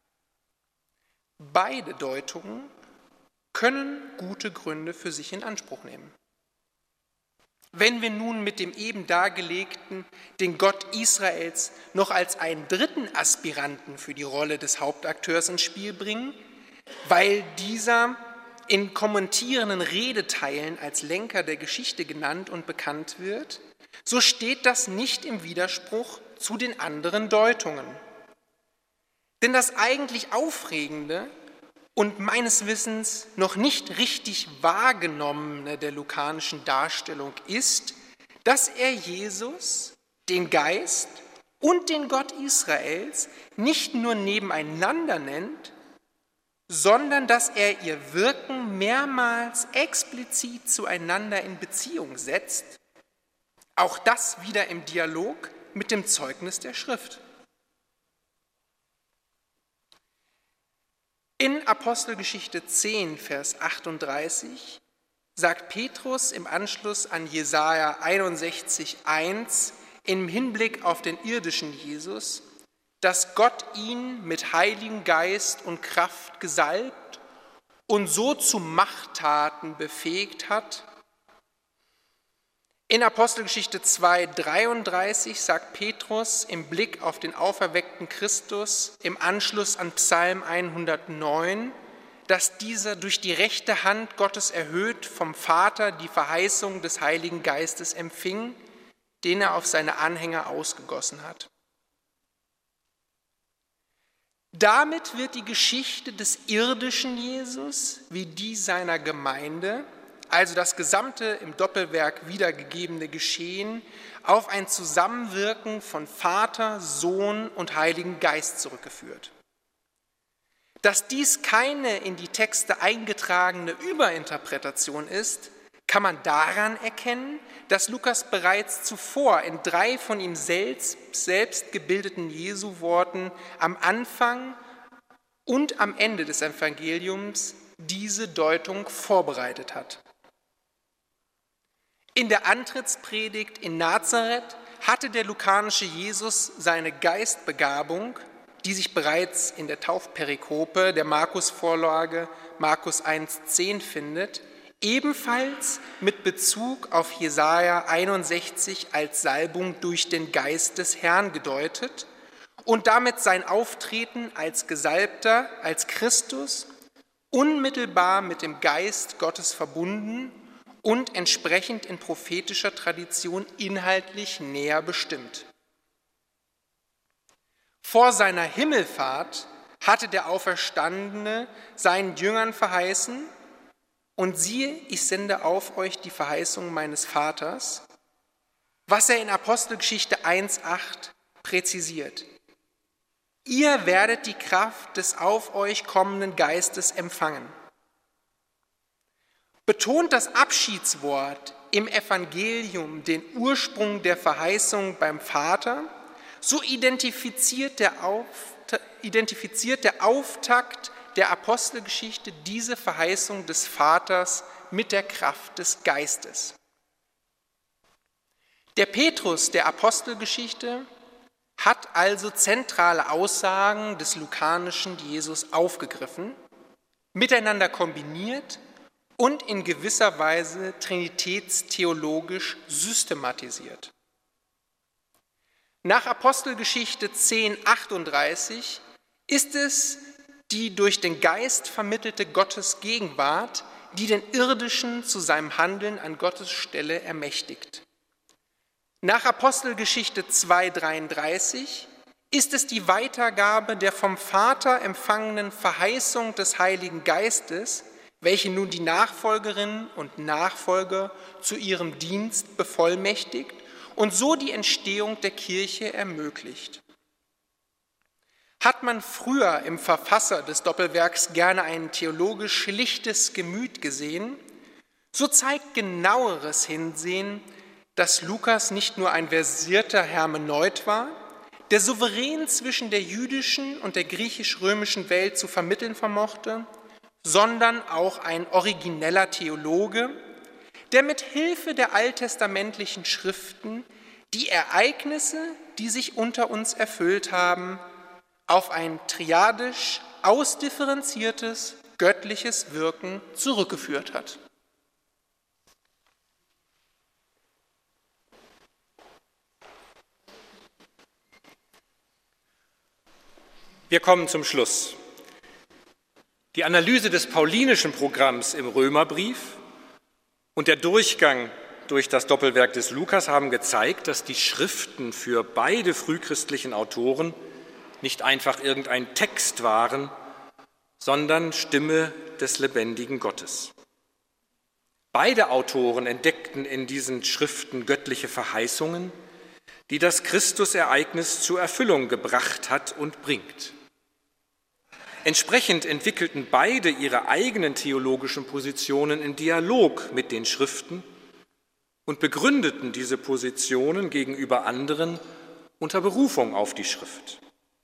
Beide Deutungen können gute Gründe für sich in Anspruch nehmen. Wenn wir nun mit dem eben dargelegten den Gott Israels noch als einen dritten Aspiranten für die Rolle des Hauptakteurs ins Spiel bringen, weil dieser in kommentierenden Redeteilen als Lenker der Geschichte genannt und bekannt wird, so steht das nicht im Widerspruch zu den anderen Deutungen. Denn das eigentlich Aufregende und meines Wissens noch nicht richtig wahrgenommene der lukanischen Darstellung ist, dass er Jesus, den Geist und den Gott Israels nicht nur nebeneinander nennt, sondern dass er ihr Wirken mehrmals explizit zueinander in Beziehung setzt, auch das wieder im Dialog mit dem Zeugnis der Schrift. In Apostelgeschichte zehn, Vers achtunddreißig sagt Petrus im Anschluss an Jesaja einundsechzig, eins im Hinblick auf den irdischen Jesus, dass Gott ihn mit Heiligem Geist und Kraft gesalbt und so zu Machttaten befähigt hat. In Apostelgeschichte zwei, dreiunddreißig sagt Petrus im Blick auf den auferweckten Christus im Anschluss an Psalm hundertneun, dass dieser durch die rechte Hand Gottes erhöht vom Vater die Verheißung des Heiligen Geistes empfing, den er auf seine Anhänger ausgegossen hat. Damit wird die Geschichte des irdischen Jesus wie die seiner Gemeinde, also das gesamte im Doppelwerk wiedergegebene Geschehen, auf ein Zusammenwirken von Vater, Sohn und Heiligen Geist zurückgeführt. Dass dies keine in die Texte eingetragene Überinterpretation ist, kann man daran erkennen, dass Lukas bereits zuvor in drei von ihm selbst, selbst gebildeten Jesu-Worten am Anfang und am Ende des Evangeliums diese Deutung vorbereitet hat. In der Antrittspredigt in Nazareth hatte der lukanische Jesus seine Geistbegabung, die sich bereits in der Taufperikope der Markus-Vorlage Markus eins, zehn findet, ebenfalls mit Bezug auf Jesaja einundsechzig als Salbung durch den Geist des Herrn gedeutet und damit sein Auftreten als Gesalbter, als Christus, unmittelbar mit dem Geist Gottes verbunden und entsprechend in prophetischer Tradition inhaltlich näher bestimmt. Vor seiner Himmelfahrt hatte der Auferstandene seinen Jüngern verheißen: Und siehe, ich sende auf euch die Verheißung meines Vaters, was er in Apostelgeschichte eins, acht präzisiert. Ihr werdet die Kraft des auf euch kommenden Geistes empfangen. Betont das Abschiedswort im Evangelium den Ursprung der Verheißung beim Vater, so identifiziert der, auf, identifiziert der Auftakt der Apostelgeschichte diese Verheißung des Vaters mit der Kraft des Geistes. Der Petrus der Apostelgeschichte hat also zentrale Aussagen des lukanischen Jesus aufgegriffen, miteinander kombiniert und in gewisser Weise trinitätstheologisch systematisiert. Nach Apostelgeschichte zehn, achtunddreißig ist es die durch den Geist vermittelte Gottes Gegenwart, die den Irdischen zu seinem Handeln an Gottes Stelle ermächtigt. Nach Apostelgeschichte zwei, dreiunddreißig ist es die Weitergabe der vom Vater empfangenen Verheißung des Heiligen Geistes, welche nun die Nachfolgerinnen und Nachfolger zu ihrem Dienst bevollmächtigt und so die Entstehung der Kirche ermöglicht. Hat man früher im Verfasser des Doppelwerks gerne ein theologisch schlichtes Gemüt gesehen, so zeigt genaueres Hinsehen, dass Lukas nicht nur ein versierter Hermeneut war, der souverän zwischen der jüdischen und der griechisch-römischen Welt zu vermitteln vermochte, sondern auch ein origineller Theologe, der mit Hilfe der alttestamentlichen Schriften die Ereignisse, die sich unter uns erfüllt haben, auf ein triadisch ausdifferenziertes göttliches Wirken zurückgeführt hat. Wir kommen zum Schluss. Die Analyse des paulinischen Programms im Römerbrief und der Durchgang durch das Doppelwerk des Lukas haben gezeigt, dass die Schriften für beide frühchristlichen Autoren nicht einfach irgendein Text waren, sondern Stimme des lebendigen Gottes. Beide Autoren entdeckten in diesen Schriften göttliche Verheißungen, die das Christusereignis zur Erfüllung gebracht hat und bringt. Entsprechend entwickelten beide ihre eigenen theologischen Positionen in Dialog mit den Schriften und begründeten diese Positionen gegenüber anderen unter Berufung auf die Schrift.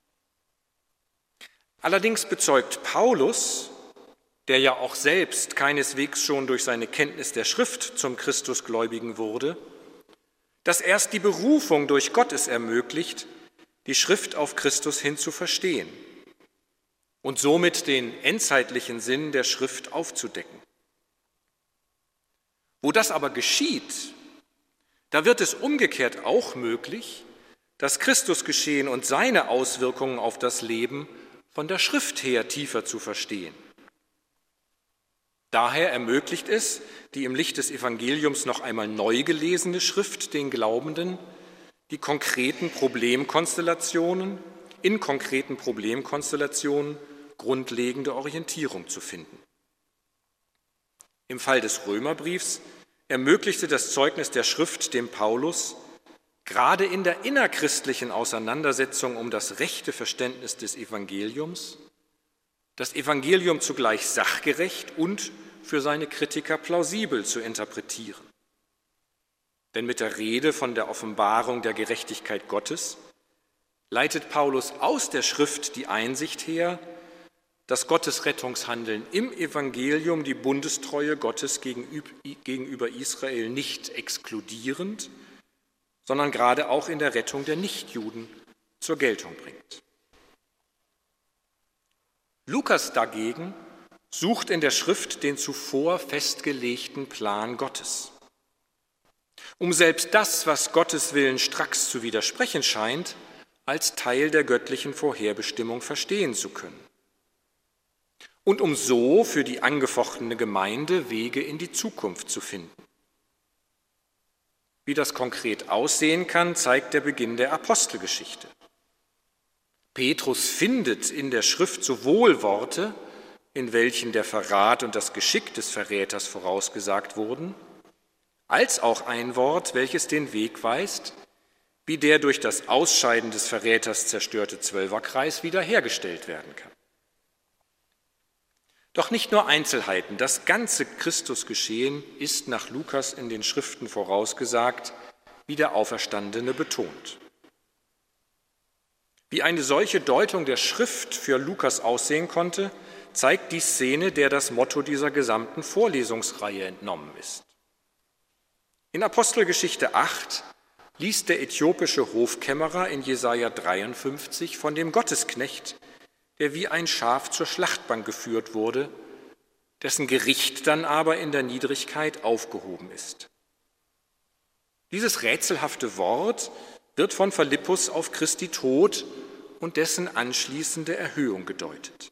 Allerdings bezeugt Paulus, der ja auch selbst keineswegs schon durch seine Kenntnis der Schrift zum Christusgläubigen wurde, dass erst die Berufung durch Gott es ermöglicht, die Schrift auf Christus hin zu verstehen und somit den endzeitlichen Sinn der Schrift aufzudecken. Wo das aber geschieht, da wird es umgekehrt auch möglich, das Christusgeschehen und seine Auswirkungen auf das Leben von der Schrift her tiefer zu verstehen. Daher ermöglicht es die im Licht des Evangeliums noch einmal neu gelesene Schrift den Glaubenden, die konkreten Problemkonstellationen, in konkreten Problemkonstellationen grundlegende Orientierung zu finden. Im Fall des Römerbriefs ermöglichte das Zeugnis der Schrift dem Paulus, gerade in der innerchristlichen Auseinandersetzung um das rechte Verständnis des Evangeliums, das Evangelium zugleich sachgerecht und für seine Kritiker plausibel zu interpretieren. Denn mit der Rede von der Offenbarung der Gerechtigkeit Gottes leitet Paulus aus der Schrift die Einsicht her, dass Gottes Rettungshandeln im Evangelium die Bundestreue Gottes gegenüber Israel nicht exkludierend, sondern gerade auch in der Rettung der Nichtjuden zur Geltung bringt. Lukas dagegen sucht in der Schrift den zuvor festgelegten Plan Gottes. Um selbst das, was Gottes Willen stracks zu widersprechen scheint, als Teil der göttlichen Vorherbestimmung verstehen zu können. Und um so für die angefochtene Gemeinde Wege in die Zukunft zu finden. Wie das konkret aussehen kann, zeigt der Beginn der Apostelgeschichte. Petrus findet in der Schrift sowohl Worte, in welchen der Verrat und das Geschick des Verräters vorausgesagt wurden, als auch ein Wort, welches den Weg weist, wie der durch das Ausscheiden des Verräters zerstörte Zwölferkreis wiederhergestellt werden kann. Doch nicht nur Einzelheiten, das ganze Christusgeschehen ist nach Lukas in den Schriften vorausgesagt, wie der Auferstandene betont. Wie eine solche Deutung der Schrift für Lukas aussehen konnte, zeigt die Szene, der das Motto dieser gesamten Vorlesungsreihe entnommen ist. In Apostelgeschichte acht liest der äthiopische Hofkämmerer in Jesaja dreiundfünfzig von dem Gottesknecht, der wie ein Schaf zur Schlachtbank geführt wurde, dessen Gericht dann aber in der Niedrigkeit aufgehoben ist. Dieses rätselhafte Wort wird von Philippus auf Christi Tod und dessen anschließende Erhöhung gedeutet.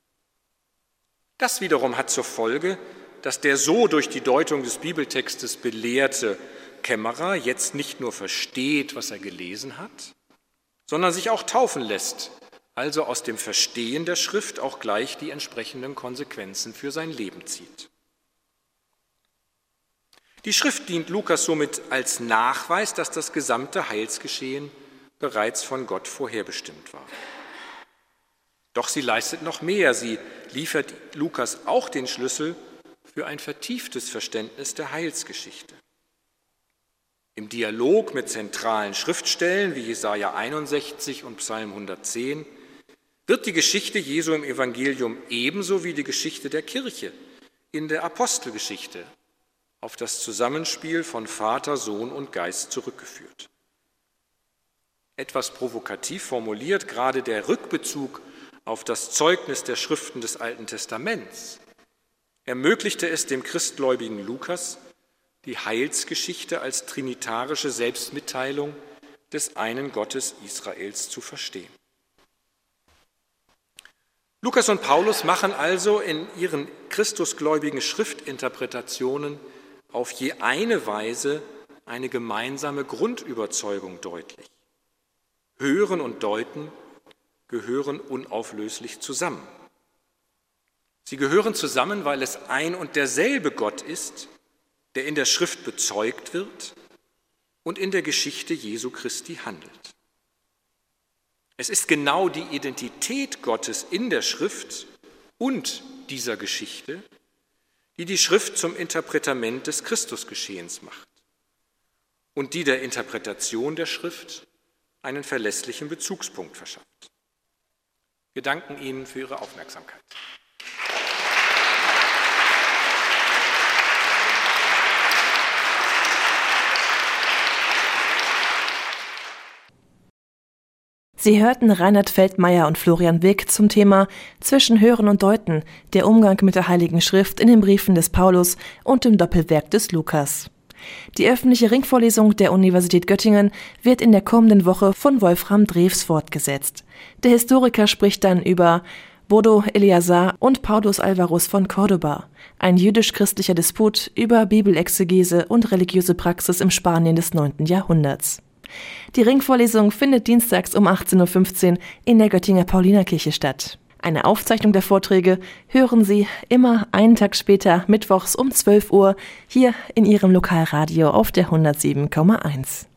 Das wiederum hat zur Folge, dass der so durch die Deutung des Bibeltextes belehrte Kämmerer jetzt nicht nur versteht, was er gelesen hat, sondern sich auch taufen lässt, also aus dem Verstehen der Schrift auch gleich die entsprechenden Konsequenzen für sein Leben zieht. Die Schrift dient Lukas somit als Nachweis, dass das gesamte Heilsgeschehen bereits von Gott vorherbestimmt war. Doch sie leistet noch mehr, sie liefert Lukas auch den Schlüssel für ein vertieftes Verständnis der Heilsgeschichte. Im Dialog mit zentralen Schriftstellen wie Jesaja einundsechzig und Psalm hundertzehn wird die Geschichte Jesu im Evangelium ebenso wie die Geschichte der Kirche in der Apostelgeschichte auf das Zusammenspiel von Vater, Sohn und Geist zurückgeführt. Etwas provokativ formuliert, gerade der Rückbezug auf das Zeugnis der Schriften des Alten Testaments ermöglichte es dem christgläubigen Lukas, die Heilsgeschichte als trinitarische Selbstmitteilung des einen Gottes Israels zu verstehen. Lukas und Paulus machen also in ihren christusgläubigen Schriftinterpretationen auf je eine Weise eine gemeinsame Grundüberzeugung deutlich. Hören und Deuten gehören unauflöslich zusammen. Sie gehören zusammen, weil es ein und derselbe Gott ist, der in der Schrift bezeugt wird und in der Geschichte Jesu Christi handelt. Es ist genau die Identität Gottes in der Schrift und dieser Geschichte, die die Schrift zum Interpretament des Christusgeschehens macht und die der Interpretation der Schrift einen verlässlichen Bezugspunkt verschafft. Wir danken Ihnen für Ihre Aufmerksamkeit. Sie hörten Reinhard Feldmeier und Florian Wick zum Thema Zwischen Hören und Deuten, der Umgang mit der Heiligen Schrift in den Briefen des Paulus und im Doppelwerk des Lukas. Die öffentliche Ringvorlesung der Universität Göttingen wird in der kommenden Woche von Wolfram Drews fortgesetzt. Der Historiker spricht dann über Bodo Eleazar und Paulus Alvarus von Córdoba, ein jüdisch-christlicher Disput über Bibelexegese und religiöse Praxis im Spanien des neunten Jahrhunderts. Die Ringvorlesung findet dienstags um achtzehn Uhr fünfzehn in der Göttinger Paulinerkirche statt. Eine Aufzeichnung der Vorträge hören Sie immer einen Tag später, mittwochs um zwölf Uhr, hier in Ihrem Lokalradio auf der hundertsieben Komma eins.